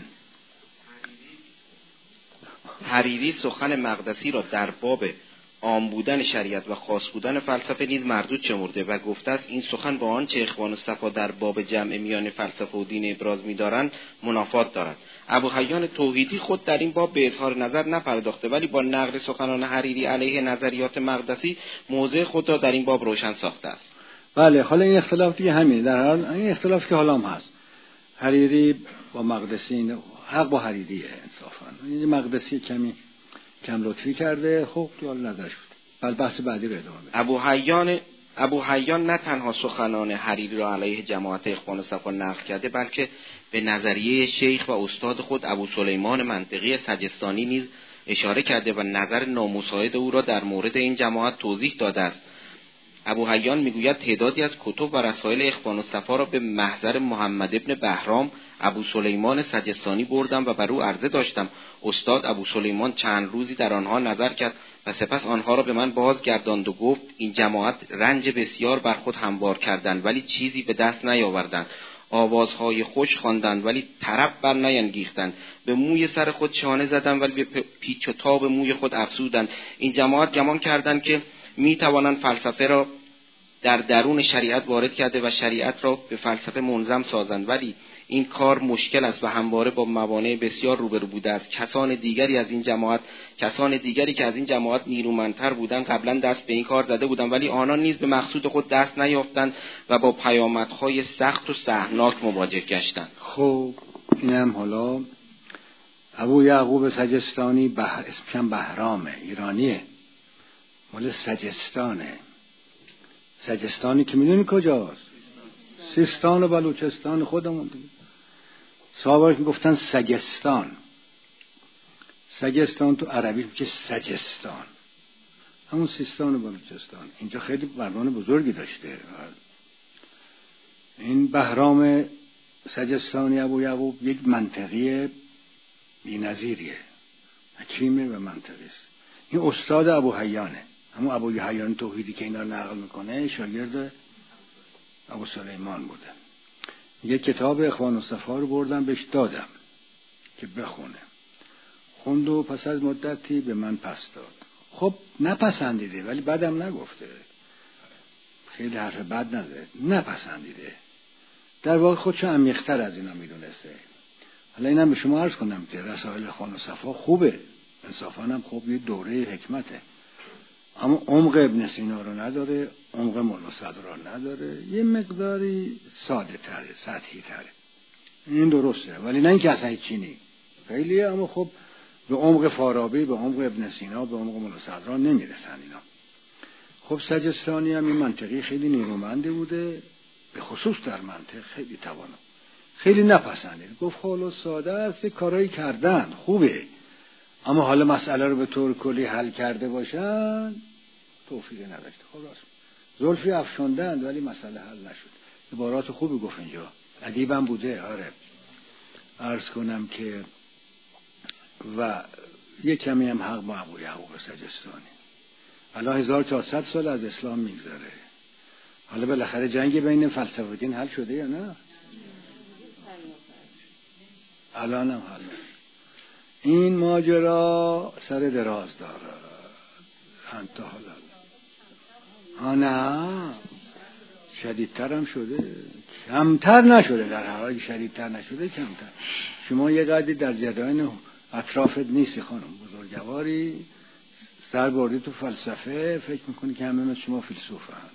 حریری سخن مقدسی را در باب عام بودن شریعت و خاص بودن فلسفه نیز مردود شمرده و گفته است این سخن با آنچه اخوان الصفا در باب جمع میان فلسفه و دین ابراز می‌دارند منافات دارد. ابوحیان توحیدی خود در این باب به اظهار نظر نپرداخته، ولی با نقل سخنان حریری علیه نظریات مقدسی موضع خود را در این باب روشن ساخته است. بله، حالا این اختلاف دیگه همین، در حال این اختلاف که حالا هم هست. حریری با مقدسی، حق با حریریه انصافا. این مقدسی کمی کم لطفی کرده، خب دیال نظرش بود. بعد بحث بعدی رو ادامه بدیم. ابوحیان ابوحیان نه تنها سخنان حریری را علیه جماعت اخوان الصفا نقل کرده، بلکه به نظریه شیخ و استاد خود ابو سلیمان منطقی سجستانی نیز اشاره کرده و نظر نامساعد او را در مورد این جماعت توضیح داده است. ابوحیان میگوید تعدادی از کتب و رسائل اخوان الصفا را به محضر محمد ابن بهرام ابو سلیمان سجستانی بردم و بر او عرضه داشتم. استاد ابو سلیمان چند روزی در آنها نظر کرد و سپس آنها را به من بازگرداند و گفت این جماعت رنج بسیار بر خود هموار کردند ولی چیزی به دست نیاوردند. آوازهای خوش خواندند ولی طرب بر نینگیختند. به موی سر خود شانه زدند ولی به پیچ و تاب موی خود افسودند. این جماعت گمان کردند که می توانند فلسفه را در درون شریعت وارد کرده و شریعت را به فلسفه منظم سازند، ولی این کار مشکل است و همواره با موانع بسیار روبرو بوده است. کسان دیگری از این جماعت کسان دیگری که از این جماعت نیرومندتر بودند قبلا دست به این کار زده بودند، ولی آنان نیز به مقصود خود دست نیافتند و با پیامدهای سخت و سهمناک مواجه گشتند. خب اینم حالا ابو یعقوب سجستانی، بحر اسمش بهرامه، ایرانیه، مال سجستانه. سجستانی که میدونی کجاست؟ سیستان و بلوچستان خودمون دیگه. صحابه که گفتن سگستان، سگستان تو عربی میشه سجستان، همون سیستان و بلوچستان. اینجا خیلی مردان بزرگی داشته. این بهرام سجستانی ابو یعقوب یک منطقی بی‌نظیریه، حکیمه و منطقی است. این استاد ابوحیانه، همون ابوحیان توحیدی که اینا نقل میکنه شاگرد ابو سلیمان بوده. یه کتاب اخوان الصفا رو بردم بهش دادم که بخونه، خوند و پس از مدتی به من پس داد. خب نپسندیده ولی بعدم نگفته، خیلی حرف بد نزد، نپسندیده، در واقع خودشو عمیق‌تر از اینا میدونسته. حالا اینم به شما عرض کنم که رسائل اخوان الصفا خوبه، انصافاً هم خوب، یه دوره حکمته، اما عمق ابن سینا رو نداره، عمق مولا صدرا رو نداره، یه مقداری ساده تره، سطحی تره. این درسته، ولی نه اینکه اصلا هیچی نی، خیلیه، اما خب به عمق فارابی، به عمق ابن سینا، به عمق مولا صدرا نمیرسن اینا. خب سجستانی هم این منطقی خیلی نیرومنده بوده، به خصوص در منطق خیلی توانا، خیلی نپسندید. گفت خالص ساده است، کارایی کردن خوبه، اما حالا مسئله رو به طور کلی حل کرده باشن توفیق نداشته. خب راست زلفی افشاندند ولی مسئله حل نشد. عبارات خوبی گفت اینجا، ادیبم بوده. آره عرض کنم که و یک کمی هم حق با ابو یعقوب سجستانی. الان هزار و چهارصد سال از اسلام میگذره، حالا بالاخره جنگ بین فلسفیین حل شده یا نه؟ الان هم حل. این ماجرا سر دراز داره. انت حالا ها نه شدیدتر هم شده، کمتر نشده. در حالی شدیدتر نشده کمتر. شما یه قدری در جریان اطرافت نیستی خانم، بزرگواری سر بردی تو فلسفه، فکر میکنی که همه مثل شما فیلسوف هم.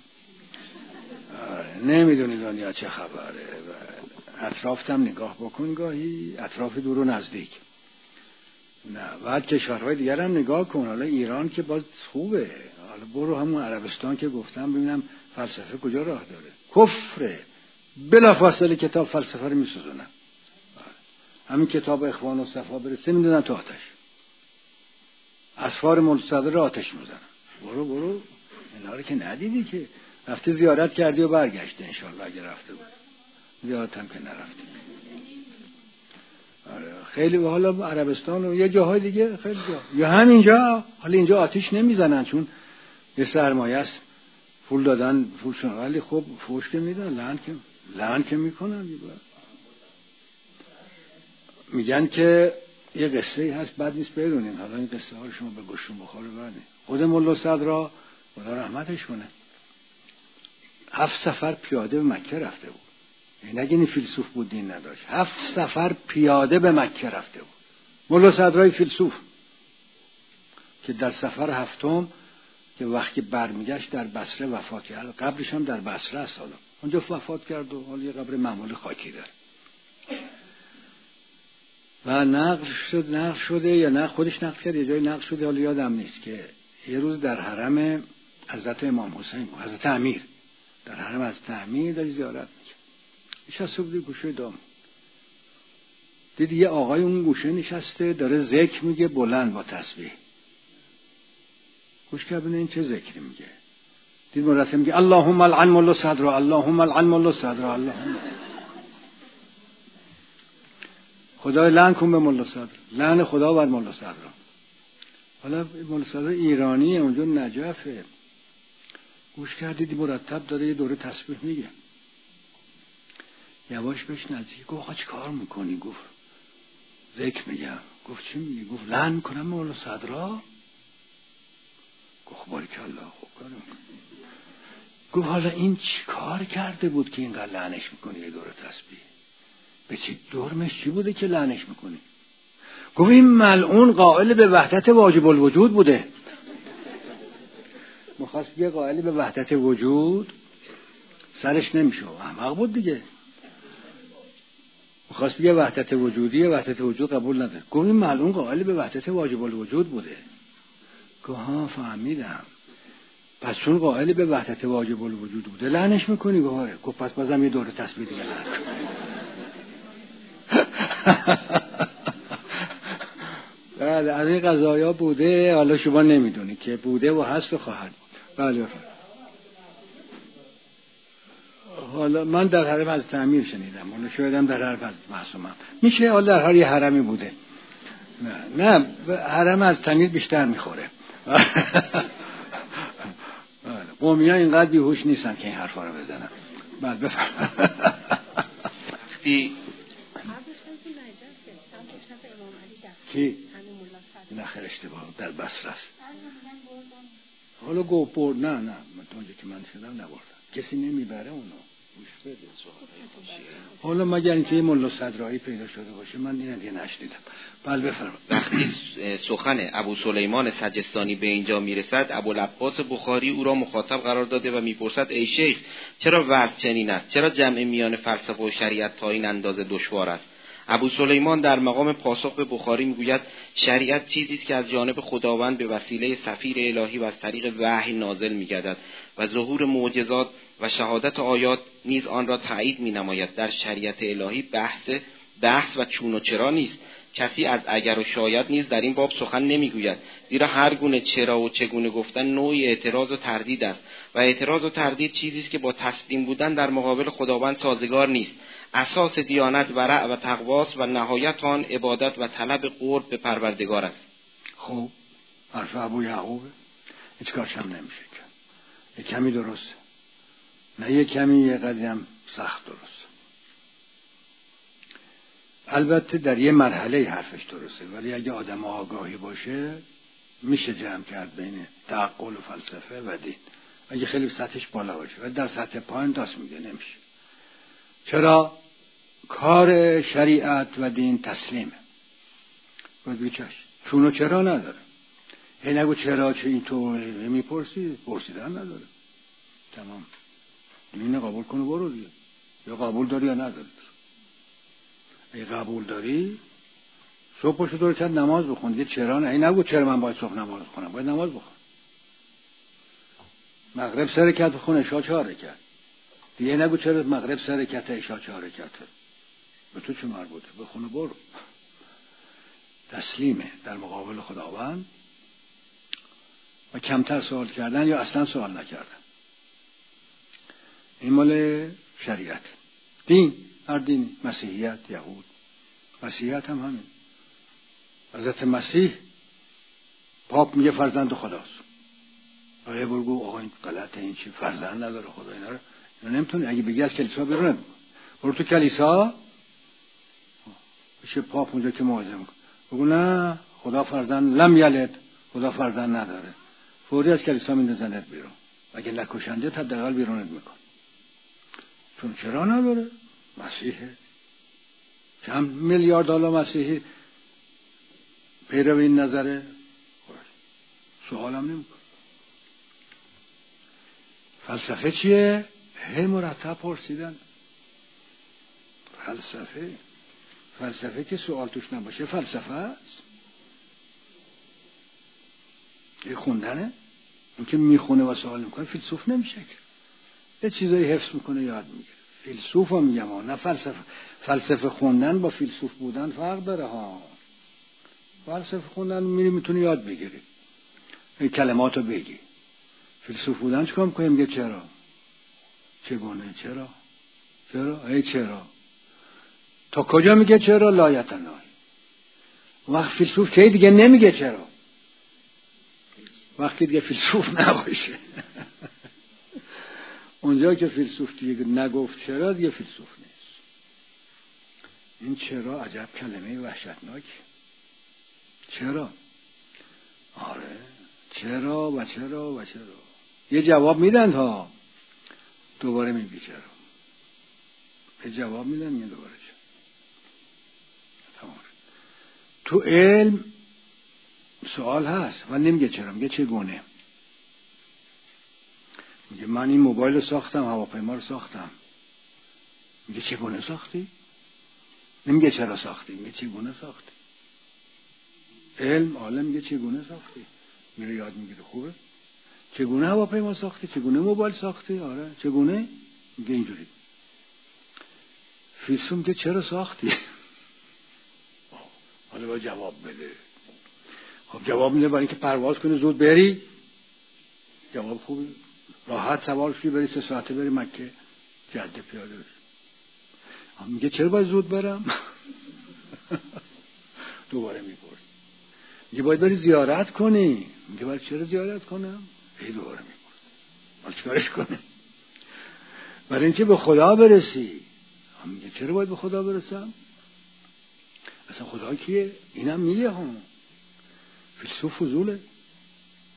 نمیدونی دنیا چه خبره. اطرافت هم نگاه بکن گاهی، اطراف دور و نزدیک. نه بعد کشورهای دیگر هم نگاه کن. حالا ایران که باز خوبه، حالا برو همون عربستان که گفتم ببینم فلسفه کجا راه داره. کفره بلافاصله کتاب فلسفه رو میسوزونن. همین کتاب اخوان و صفا برسه میدونن تو آتش، اسفار ملصدر رو آتش میزنن. برو برو اینا رو که ندیدی که رفتی زیارت کردی و برگشتی انشالله اگه رفته بود. زیارت هم که نرفتی. آره خیلی به حالا عربستان و یه جاهای دیگه خیلی جا یا همینجا. حالا اینجا آتش نمیزنن چون یه سرمایه است، پول دادن پول شدن، ولی خب فوش که میدن، لعن که لعن که میکنن. میگن که یه قصه هست بد نیست بدونین، حالا این قصه ها رو شما به گوشتون بخوره بردین. خود ملا صدرا خدا رحمتش کنه هفت سفر پیاده به مکه رفته بود. این اگه این فیلسوف بود دین نداشت. هفت سفر پیاده به مکه رفته بود ملا صدرای فیلسوف، که در سفر هفتم که وقتی برمیگشت در بصره وفات کرد. قبرش هم در بصره است، حالا اونجا وفات کرد و حالا یه قبر معمولی خاکی داره. و نقل شد نقل شده یا نه خودش نقل کرد، یه جای نقل شده حالا یادم نیست، که یه روز در حرم حضرت امام حسین حضرت امیر در حرم حضرت امیر داشت زیارت میکرد. نشسته بود گوشه دام، دید یه آقای اون گوشه نشسته داره ذکر میگه بلند با تسبیح. گوش کرد ببینه این چه ذکری میگه. دید مرتب میگه اللهم العن ملا صدر، اللهم العن ملا صدر، اللهم خدای لعن کن به ملا صدر، لعن خدا بر ملا صدر. حالا ملا صدر ایرانیه، اونجا نجفه. گوش کردید مرتب داره یه دوره تسبیح میگه. یواش بهش نزدیک گفت آقا چی کار میکنی؟ گفت ذکر میگم. گفت چی میگی؟ گفت لعن میکنم ملا صدرا. گفت باریکالله خوب کار میکنی. گفت حالا این چی کار کرده بود که اینقدر لعنش میکنی یه دوره تسبیح؟ به چی جرمش چی بوده که لعنش میکنی؟ گفت این ملعون قائل به وحدت واجب الوجود بوده. مخواست یه قائل به وحدت وجود سرش نمیشه، احمق بود دیگه. مخواست یه وحدت وجودی وحدت وجود قبول نداره. گفت این ملعون قائل به وحدت واجب الوجود بوده. گفت ها فهمیدم، پس چون قائل به وحدت واجب الوجود بوده لعنش میکنی؟ گفت گفت پس بازم یه دوره تسبیح دیگه لعن کن. بله از این قضایا بوده، حالا شما نمیدونی که بوده و هست و خواهد. بله بفرمایید. حالا من در حرم از تعمیر شنیدم، اون شایدم در حرم از معصومم میشه، حالا در هر یه حرمی بوده. نه نه حرم از تعمیر بیشتر میخوره. قومی ها اینقدر بیهوش نیستن که این حرفا رو بزنن. بعد بفرمایید. کی؟ نخیر اشتباه در بصره است. حالا گفت برد. نه نه من اونجا که من شدم نبردم، کسی نمیبره اونو. حالا مگر اینکه ملا صدرایی پیدا شده باشه، من این دیگه نشنیدم. بله بفرمایید. وقتی سخن ابو سلیمان سجستانی به اینجا میرسد، ابوالعباس بخاری او را مخاطب قرار داده و میپرسد ای شیخ، چرا وضع چنین است؟ چرا جمع میان فلسفه و شریعت تا این اندازه دشوار است؟ ابو سلیمان در مقام پاسخ به بخاری میگوید شریعت چیزی است که از جانب خداوند به وسیله سفیر الهی و از طریق وحی نازل می‌گردد و ظهور معجزات و شهادت آیات نیز آن را تایید می‌نماید. در شریعت الهی بحث بحث و چون و چرا نیست. کسی از اگر و شاید نیز در این باب سخن نمیگوید، زیرا هر گونه چرا و چگونه گفتن نوعی اعتراض و تردید است و اعتراض و تردید چیزی است که با تسلیم بودن در مقابل خداوند سازگار نیست. اساس دیانت ورع و تقواست و نهایت آن عبادت و طلب قرب به پروردگار است. خب حرف ابو یعقوبه، هیچ کارش هم نمیشه کرد. یک کمی درسته، نه یک کمی، یه قدم سخت درست. البته در یه مرحله حرفش درسته، ولی اگه آدم آگاهی باشه میشه جمع کرد بین تعقل و فلسفه و دین، اگه خیلی سطحش بالا باشه. و در سطح پایین داست میگه نمیشه. چرا؟ کار شریعت و دین تسلیمه. باید بیچش چون و چرا نداره. هی نگو چرا چه این تو میپرسی، پرسیدن نداره. تمام. اینو قبول کنه برو دیگه. یا قبول داری یا نداری. ای قبول داری صبح پشت دور چند نماز بخون دیگه. چرا نه؟ ای نگو چرا من باید صبح نماز بخونم، باید نماز بخون. مغرب سه رکعت بخون، عشاء چهار رکعت. دیگه نگو چرا مغرب سه رکعت عشاء چهار رکعت. به تو چه مربوطه؟ بخون و برو. تسلیمه در مقابل خداوند و کمتر سوال کردن یا اصلا سوال نکردن. این مال شریعت. دین، هر دین، مسیحیت، یهود، مسیحیت هم همین. حضرت مسیح پاپ میگه فرزند خداست. آیا برگو آقا این غلطه، این چی فرزند نداره خدا؟ اینا رو اینا نمیتونه. اگه بگی از کلیسا بیرون نمیکنه. برو تو کلیسا بشه پاپ اونجا که موعظه میکنه بگو نه خدا فرزند لم یلد، خدا فرزند نداره، فوری از کلیسا میندازنت بیرون. اگه نکشنده تا حداقل بیرونت میکن. چون چرا نداره؟ مسیحه. چند میلیارد دلار مسیحی پیرو این نظره، سوالم نمیکن. فلسفه چیه؟ هی مرتب پرسیدن. فلسفه فلسفه که سوال توش نباشه فلسفه است. یه خوندنه. اون که میخونه و سوال نمیکنه فیلسوف نمیشه که. یه چیزایی حفظ میکنه یاد میگیره. فیلسوف هم میگم ها، نه فلسفه. فلسفه خوندن با فیلسوف بودن فرق داره ها. فلسفه خوندن میری میتونی یاد بگیری، این کلماتو بگی. فیلسوف بودن چیکار میکنه؟ میگه چرا، چگونه، چرا، چرا، ای چرا. تا کجا میگه چرا؟ لایتنای. وقت فیلسوف که دیگه نمیگه چرا، وقتی دیگه فیلسوف نباشه. اونجا که فیلسوف دیگه نگفت چرا، دیگه فیلسوف نیست. این چرا عجب کلمه وحشتناک. چرا؟ آره چرا و چرا و چرا. یه جواب میدن ها، دوباره میگی چرا. یه جواب میدن یه دوباره چرا. تمام. تو علم سوال هست و نمیگه چرا، میگه چگونه. میگه من این موبایل رو ساختم، هواپیما رو ساختم. میگه چگونه ساختی؟ نمیگه چرا ساختی، میگه چگونه ساختی. علم عالم میگه چگونه ساختی، میره یاد میگیره. خوبه. چگونه هواپیما ساختی، چگونه موبایل ساختی، آره چگونه، میگه اینجوری. فیلسوف میگه چرا ساختی. حالا باید جواب بده. خب جواب میده برای اینکه پرواز کنی زود بری. جواب خوبه. راحت سوار شی بری سه ساعته بری مکه، جاده پیاده بری. میگه چرا باید زود برم؟ دوباره میپرس. میگه باید بری زیارت کنی. میگه باید چرا زیارت کنم؟ ای دوباره میپرس. باید چیکارش کنی؟ برای اینکه به خدا برسی. میگه چرا باید به خدا برسم؟ اصلا خدا کیه؟ اینم میگه هم. فیلسوف فضوله.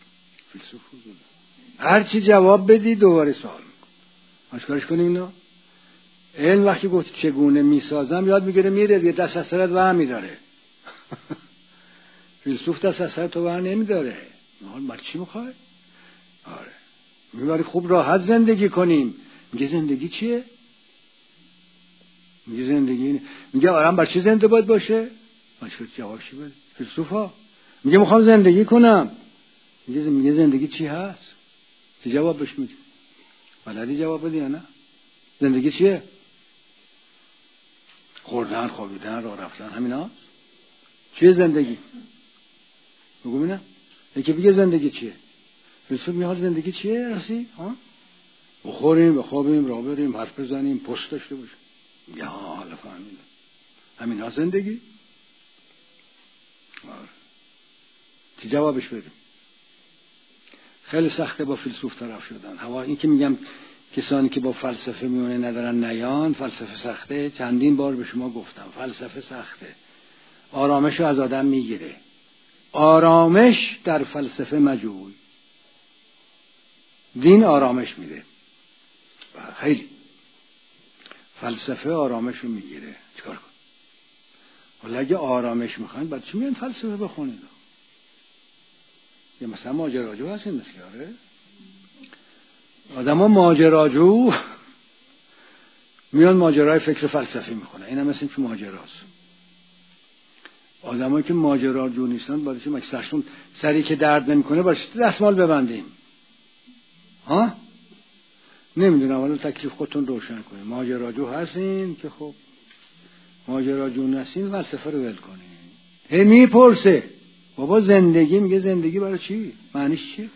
فیلسوف فضوله. هر چی جواب بدی دوباره سوال میکن. ما چیکارش کنیم اینا؟ علم وقتی گفت چگونه میسازم یاد میگیره میره دیگه، دست از سرت ور میداره. فیلسوف دست از سرت ور نمیداره. حال بر چی میخوای؟ آره میبری خوب راحت زندگی کنیم. میگه زندگی چیه؟ میگه زندگی میگه آرام بر چی زنده باید باشه؟ مشکل جوابشی بده. فیلسوف ها میگه میخوام زندگی کنم. میگه میگه زندگی چی هست؟ چه جواب بهش میدی؟ بلدی جواب بدی یا نه؟ زندگی چیه؟ خوردن، خوابیدن، راه رفتن، همین هاست. چیه زندگی؟ بگو ببینم. یکی بگه زندگی چیه؟ فیلسوف میاد زندگی چیه راستی؟ ها؟ بخوریم، بخوابیم، راه بریم، حرف بزنیم، پست داشته باشیم. یا حالا فهمیدم. همین ها زندگی؟ آره. چی جوابش بدیم؟ خیلی سخته با فیلسوف طرف شدن. هوا این که میگم کسانی که با فلسفه میونه ندارن نیان، فلسفه سخته. چندین بار به شما گفتم فلسفه سخته. آرامش رو از آدم میگیره. آرامش در فلسفه مجوی. دین آرامش میده. خیلی فلسفه آرامش رو میگیره. چیکار کن؟ ولی اگه آرامش میخواین بعد چی میان فلسفه بخونید؟ یه مثلا ماجراجو هستین دستیاره آدم ها ماجراجو میان ماجرای فکر فلسفی میخونه. این هم مثل این که ماجراست. آدم هایی که ماجراجو نیستن باید چه مکسرشون سری که درد نمیکنه باید دستمال ببندیم. ها؟ نمیدونم ولی تکلیف خودتون روشن کنید. ماجراجو هستین که خب ماجراجو نستین فلسفه رو ول کنید. هی میپرسه بابا زندگی، میگه زندگی برای چی؟ معنیش چیه؟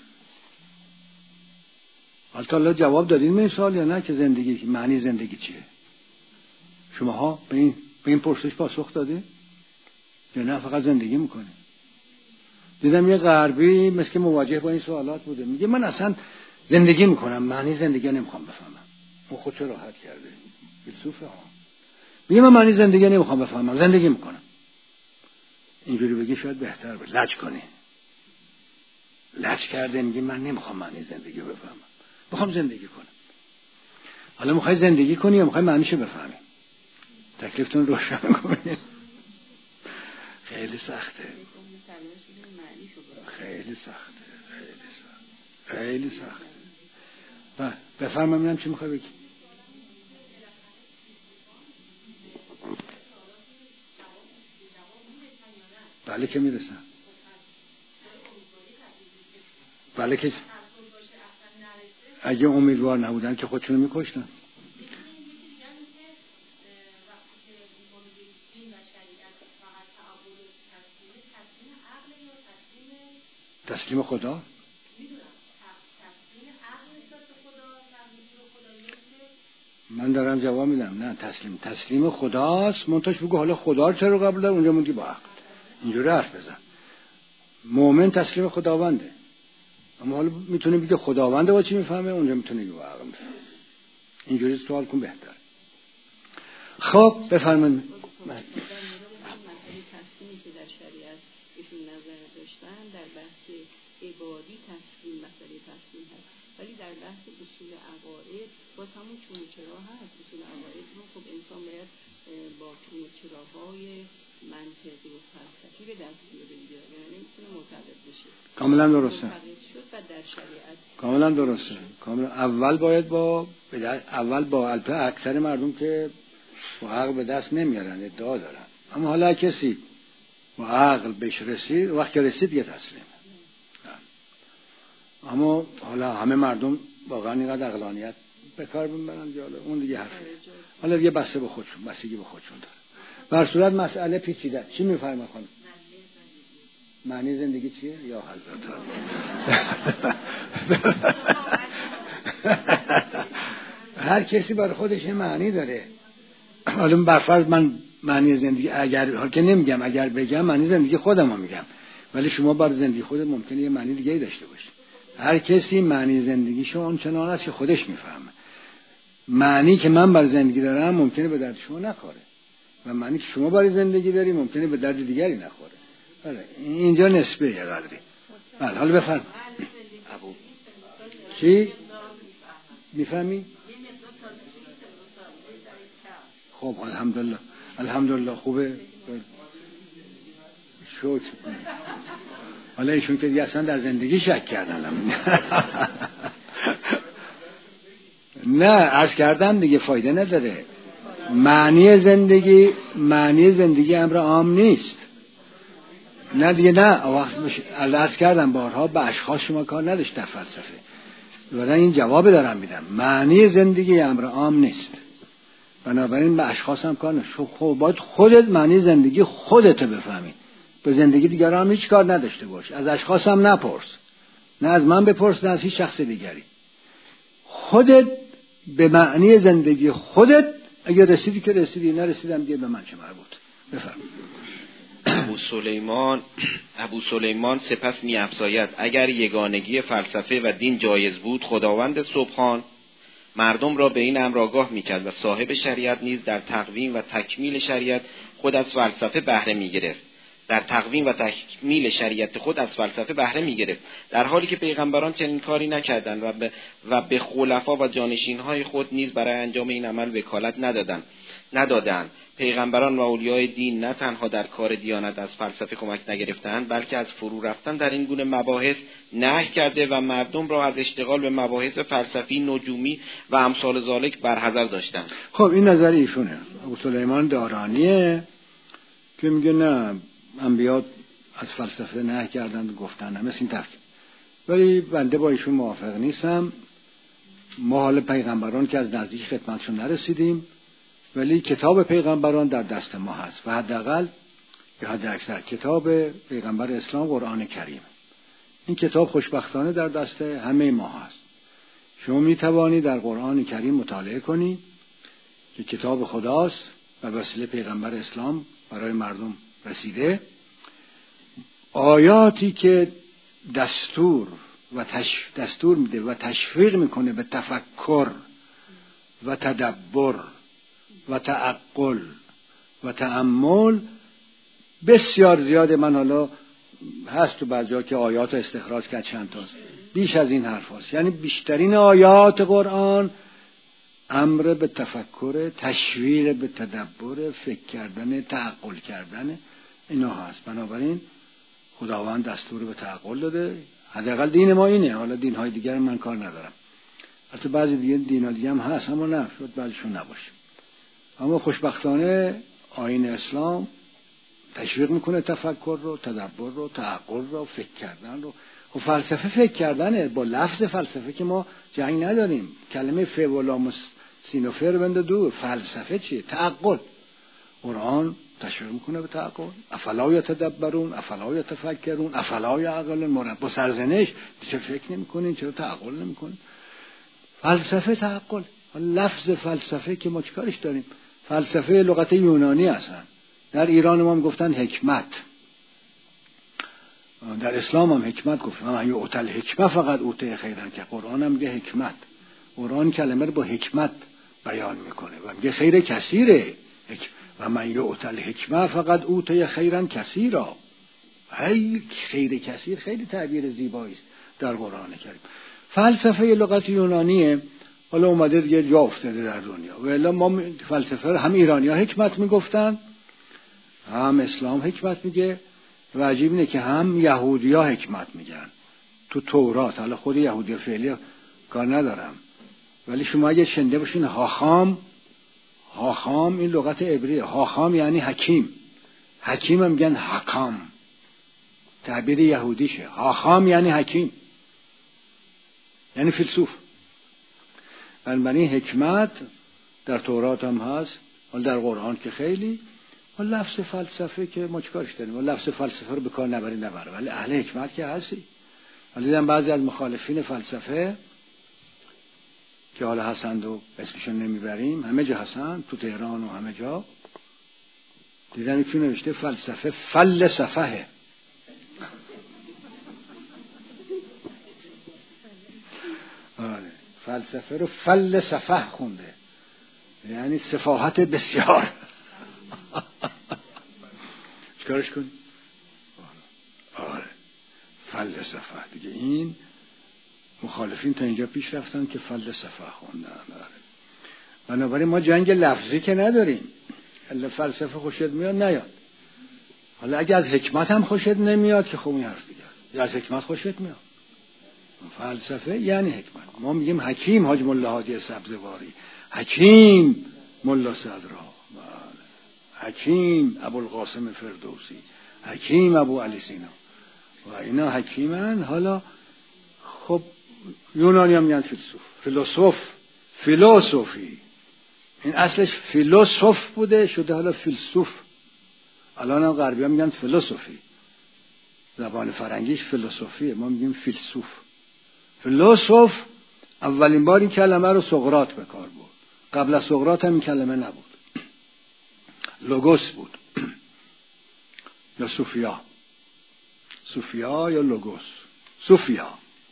حالا تا جواب دادین به این سوال یا نه که زندگی معنی زندگی چیه؟ شماها به این به این پرسش پاسخ دادین یا نه فقط زندگی میکنین؟ دیدم یه غربی مثل که مواجه با این سوالات بوده، میگه من اصلا زندگی میکنم، معنی زندگی نمیخوام بفهمم. اون خودشو راحت کرده. فیلسوفه ها میگه من معنی زندگی نمیخوام بفهمم، زندگی میکنم. اینجوری بگی شاید بهتر باشه. لج کنی. لج کرده میگه من نمیخوام معنی زندگی رو بفهمم، میخوام زندگی کنم. حالا میخوای زندگی کنی یا میخوای معنیشو بفهمی؟ تکلیفتون روشن کنید. خیلی سخته. خیلی سخته. خیلی سخته. خیلی سخته. بفهمم اینم چی میخوای بگی؟ بله که میرسن. بله که اگه امیدوار نبودن که خودشونو میکشتن. تسلیم خدا؟ من دارم جواب میدم. نه تسلیم تسلیم خداست. منتاش بگو حالا خدا رو چرا قبول داره؟ اونجا موندی با عقل. اینجوری حرف بزن. مؤمن تسلیم خداونده. اما حالا میتونه بگه خداونده با چی میفهمه؟ اونجا میتونه بگه با عقل میفهمه. اینجوری سوال کن بهتر. خب بفرمایید. در بحث عبادی تسلیم مسئله تسلیم هست، ولی در بحث اصول عقاید با همون چون و چرا هست. اصول عقاید رو خب انسان باید با چون و چراهای منطقی و فلسفی به دست بیاره دیگه، یعنی نمیتونه معتقد بشه. کاملا درسته. شد و در شریعت کاملا درسته. کاملا اول باید با اول با البته اکثر مردم که با عقل به دست نمیارن، ادعا دارن، اما حالا کسی با عقل بهش رسید، وقتی رسید دیگه تسلیم. اما حالا همه مردم واقعا اینقدر عقلانیت به کار ببرن یا اون دیگه حرفه. حالا دیگه بسته به خودشون، بستگی به خودشون داره. بر صورت مسئله پیچیده. چی میفرمایید خانم؟ معنی زندگی چیه؟ یا حضرت هر کسی برای خودش معنی داره. حالا برفرض من معنی زندگی اگر که نمیگم، اگر بگم معنی زندگی خودمو میگم، ولی شما برای زندگی خودت ممکنه یه معنی دیگه داشته باشی. هر کسی معنی زندگیشو اون چنان است که خودش میفهمه. معنی که من برای زندگی دارم ممکنه به درد شما نخوره و معنی که شما برای زندگی داری ممکنه به درد دیگری نخوره. بله اینجا نسبه یه قدری. بله حالا بفرم. ابو چی؟ میفهمی؟ خب الحمدلله الحمدلله خوبه. شکر. حالا ایشون که دیگه اصلا در زندگی شک کردن. نه عرض کردم دیگه فایده نداره. معنی زندگی معنی زندگی امر عام نیست. نه دیگه نه عرض کردم بارها به اشخاص شما کار نداشت در فلسفه. ولی این جواب دارم میدم. معنی زندگی امر عام نیست. بنابراین به اشخاص هم کار نداشت. خب باید خودت معنی زندگی خودت بفهمی. به زندگی دیگران هیچ کار نداشته باش. از اشخاص هم نپرس. نه از من بپرس نه از هیچ شخص دیگری. خودت به معنی زندگی خودت اگر رسیدی که رسیدی، نرسیدم دیگه به من چه مربوط. بفرم. ابو سلیمان ابو سلیمان سپس می افزاید اگر یگانگی فلسفه و دین جایز بود، خداوند سبحان مردم را به این امر آگاه می‌کرد و صاحب شریعت نیز در تقویم و تکمیل شریعت خود از فلسفه بهره می‌گرفت. در تقویم و تکمیل شریعت خود از فلسفه بهره می‌گرفت، در حالی که پیغمبران چنین کاری نکردند و به و به خلفا و جانشین‌های خود نیز برای انجام این عمل وکالت ندادند. ندادند. پیغمبران و اولیای دین نه تنها در کار دیانت از فلسفه کمک نگرفتند، بلکه از فرو رفتن در این گونه مباحث نهی کرده و مردم را از اشتغال به مباحث فلسفی، نجومی و امثال ذالک برحذر داشتند. خب این نظر ایشونه. ابو سلیمان دارانیه که میگه نه انبیا از فلسفه نهی کردند، گفتن مثل این تفکر. ولی بنده با ایشون موافق نیستم. ما حال پیغمبران که از نزدیک خدمتشون نرسیدیم، ولی کتاب پیغمبران در دست ما هست و حداقل یا حد اکثر کتاب پیغمبر اسلام قرآن کریم. این کتاب خوشبختانه در دست همه ما هست. شما می توانی در قرآن کریم مطالعه کنی که کتاب خداست و وسیله پیغمبر اسلام برای مردم رسیده. آیاتی که دستور و تش... دستور میده و تشویق میکنه به تفکر و تدبر و تعقل و تأمل بسیار زیاده. من حالا هست تو بعضی جا که آیات استخراج کرد چند تا بیش از این حرف هست. یعنی بیشترین آیات قرآن امر به تفکر، تشویق به تدبر، فکر کردن، تعقل کردن اینا هست. بنابراین خداوند دستور به تعقل داده. حداقل دین ما اینه. حالا دین های دیگر من کار ندارم. البته بعضی دیگه دین ها دیگه هم هست اما نه شاید بعضیشون نباشه. اما خوشبختانه آیین اسلام تشویق میکنه تفکر رو، تدبر رو، تعقل رو، فکر کردن رو. خب فلسفه فکر کردنه. با لفظ فلسفه که ما جنگ نداریم. کلمه ف و لام سین و ف رو بنده دور. فلسفه چیه؟ تعقل. قرآن تشویق میکنه به تعقل. افلا یتدبرون، افلا یتفکرون، افلا یعقلون. مرد با سرزنش چه فکر نمیکنین؟ چرا تعقل نمیکنین؟ فلسفه تعقل. لفظ فلسفه که ما چیکارش داریم؟ فلسفه لغت یونانی هستن. در ایران ما هم گفتن حکمت، در اسلام هم حکمت گفتن. من یه اوتل حکمت فقط اوته خیرن که قرآن هم میگه حکمت. قرآن کلمه رو با حکمت بیان میکنه و میگه خیر کثیره. و من یه اوتل حکمت فقط اوته خیرن کثیرا. هی خیر کثیر خیلی تعبیر زیبایی است در قرآن کریم. فلسفه لغت یونانیه. حالا اومده دیگه جا افتاده در دنیا. و الا ما فلسفه هم ایرانی ها حکمت میگفتن، هم اسلام حکمت میگه. و عجیب اینه که هم یهودی ها حکمت میگن تو تورات. حالا خود یهودی فعلی کار ندارم، ولی شما اگه شنیده باشین هاخام، هاخام این لغت عبریه. هاخام یعنی حکیم. حکیم هم میگن حکام، تعبیر یهودیشه. هاخام یعنی حکیم، یعنی فیلسوف. بنابراین حکمت در تورات هم هست، ولی در قرآن که خیلی. و لفظ فلسفه که ما چیکارش داریم؟ و لفظ فلسفه رو به کار نبری نبره، ولی اهل حکمت که هستی. ولی دیدم بعضی از مخالفین فلسفه که حالا هستند و اسمشون نمیبریم، همه جا هستند، تو تهران و همه جا، دیدم یکی نوشته فلسفه فلسفه. آره فلسفه رو فلسفه خونده، یعنی سفاهت بسیار. چیکارش کنی؟ آره فلسفه دیگه. این مخالفین تا اینجا پیش رفتن که فلسفه خوندن. آره. بنابراین ما جنگ لفظی که نداریم. الا فلسفه خوشت میاد نیاد. حالا اگه از حکمت هم خوشت نمیاد که خب این حرف دیگه. یا از حکمت خوشت میاد. فلسفه یعنی حکمت. ما میگیم حکیم حاج ملا هادی سبزواری، حکیم ملا صدرا، حکیم ابوالقاسم فردوسی، حکیم ابو علی سینا و اینا حکیمن. حالا خب یونانی هم میگن فیلسوف، فیلسوف، فیلسوفی. این اصلش فیلسوف بوده شده حالا فیلسوف. الان هم غربی ها میگن فیلسوفی، زبان فرنگیش فیلسوفیه، ما میگیم فیلسوف. فیلسوف اولین بار این کلمه رو سقراط به کار برد. قبل از سقراط هم این کلمه نبود، لوگوس بود یا صوفیا، صوفیا یا لوگوس، صوفیا.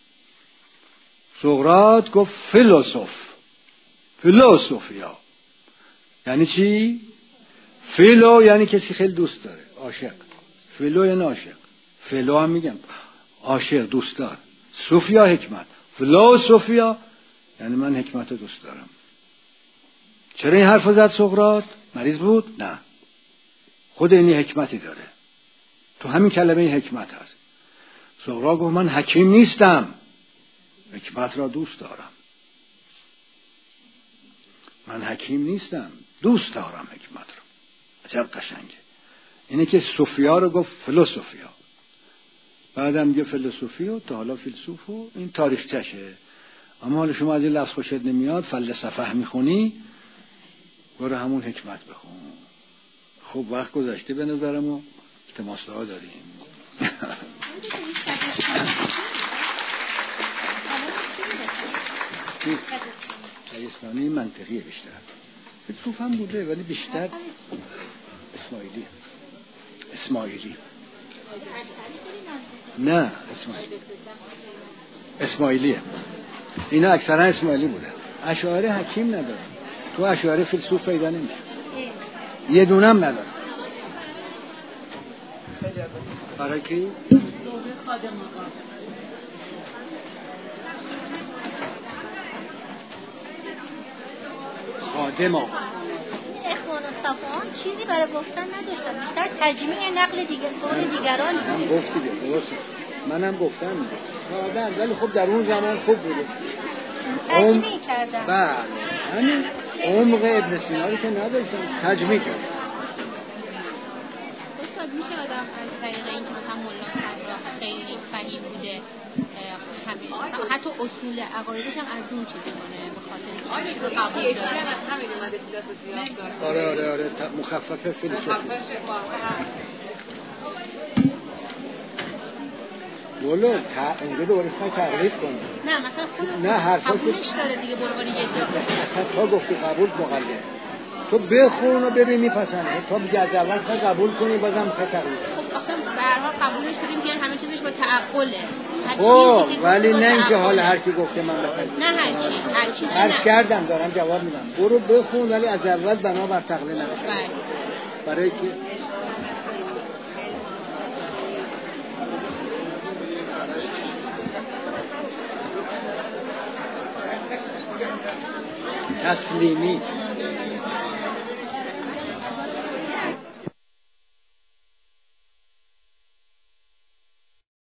سقراط گفت فیلسوف، فیلسوفیا یعنی چی؟ فیلو یعنی کسی خیلی دوست داره، عاشق. فیلو یعنی عاشق، فیلو هم میگم عاشق، دوست دار. صوفیا حکمت، فیلسوفیا یعنی من حکمت دوست دارم. چرا این حرف زد سقراط؟ مریض بود؟ نه، خود اینی حکمتی داره، تو همین کلمه حکمت هست. سقراط گفت من حکیم نیستم، حکمت را دوست دارم. من حکیم نیستم، دوست دارم حکمت را. عجب قشنگه. اینه که صوفیا رو گفت فیلسوفیا، بعدم میگه فیلسوفی و تا حالا فیلسوف و این تاریخچشه. اما حالا شما از این لفظ خوشت نمیاد، فلسفه میخونی، برو همون حکمت بخون. خب وقت گذشته به نظرم و تماس‌ها داریم. شایستانی منطقیه بیشتر، فیلسوف هم بوده ولی بیشتر اسماعیلی. اسماعیلی نه اسماعیلی اسماعیلیه. اینا اکثرا اسماعیلی بوده. اشاعره حکیم نداره، تو اشاعره فیلسوف پیدا نمیشه، یه دونم نداره. برای کی؟ خادم آقا. خادم آقا اخوان الصفوان چیزی برای گفتن نداشتن، بیشتر تجمیع نقل دیگر قول دیگران. هم گفتی دیگه، درست. منم گفتم سادن، ولی خب در اون زمان خوب بوده، تجمیع کردن. بله همین عمق ابن سینا رو که نداشتن، تجمیع کردن. استاد میشه آدم از طریق این که مثلا ملا صدرا خیلی فهیم بوده حتی اصول عقایدش هم از اون چیزی کنه به خاطر اینکه قبول داره؟ آره آره آره مخففه فیلسوفی. ولو تا اینجا دوباره خواهی تقریب کنه. نه مثلا خود نه حرفا قبولش داره دیگه، برو یه جا اصلا تا گفتی قبول مقلد، تو بخون و ببین میپسنده، تا بگه از اول خواهی قبول کنی بازم خواهی تقریب. خب آخه به هر حال قبولش بدیم که همه چیزش با تعقله. خب ولی نه اینکه حال هر کی گفته من بخونم، نه هر کی هر چیزی هر کردم دارم جواب میدم، برو بخون ولی از اول بنا بر تقلید نباشه. بله. برای که تسلیمی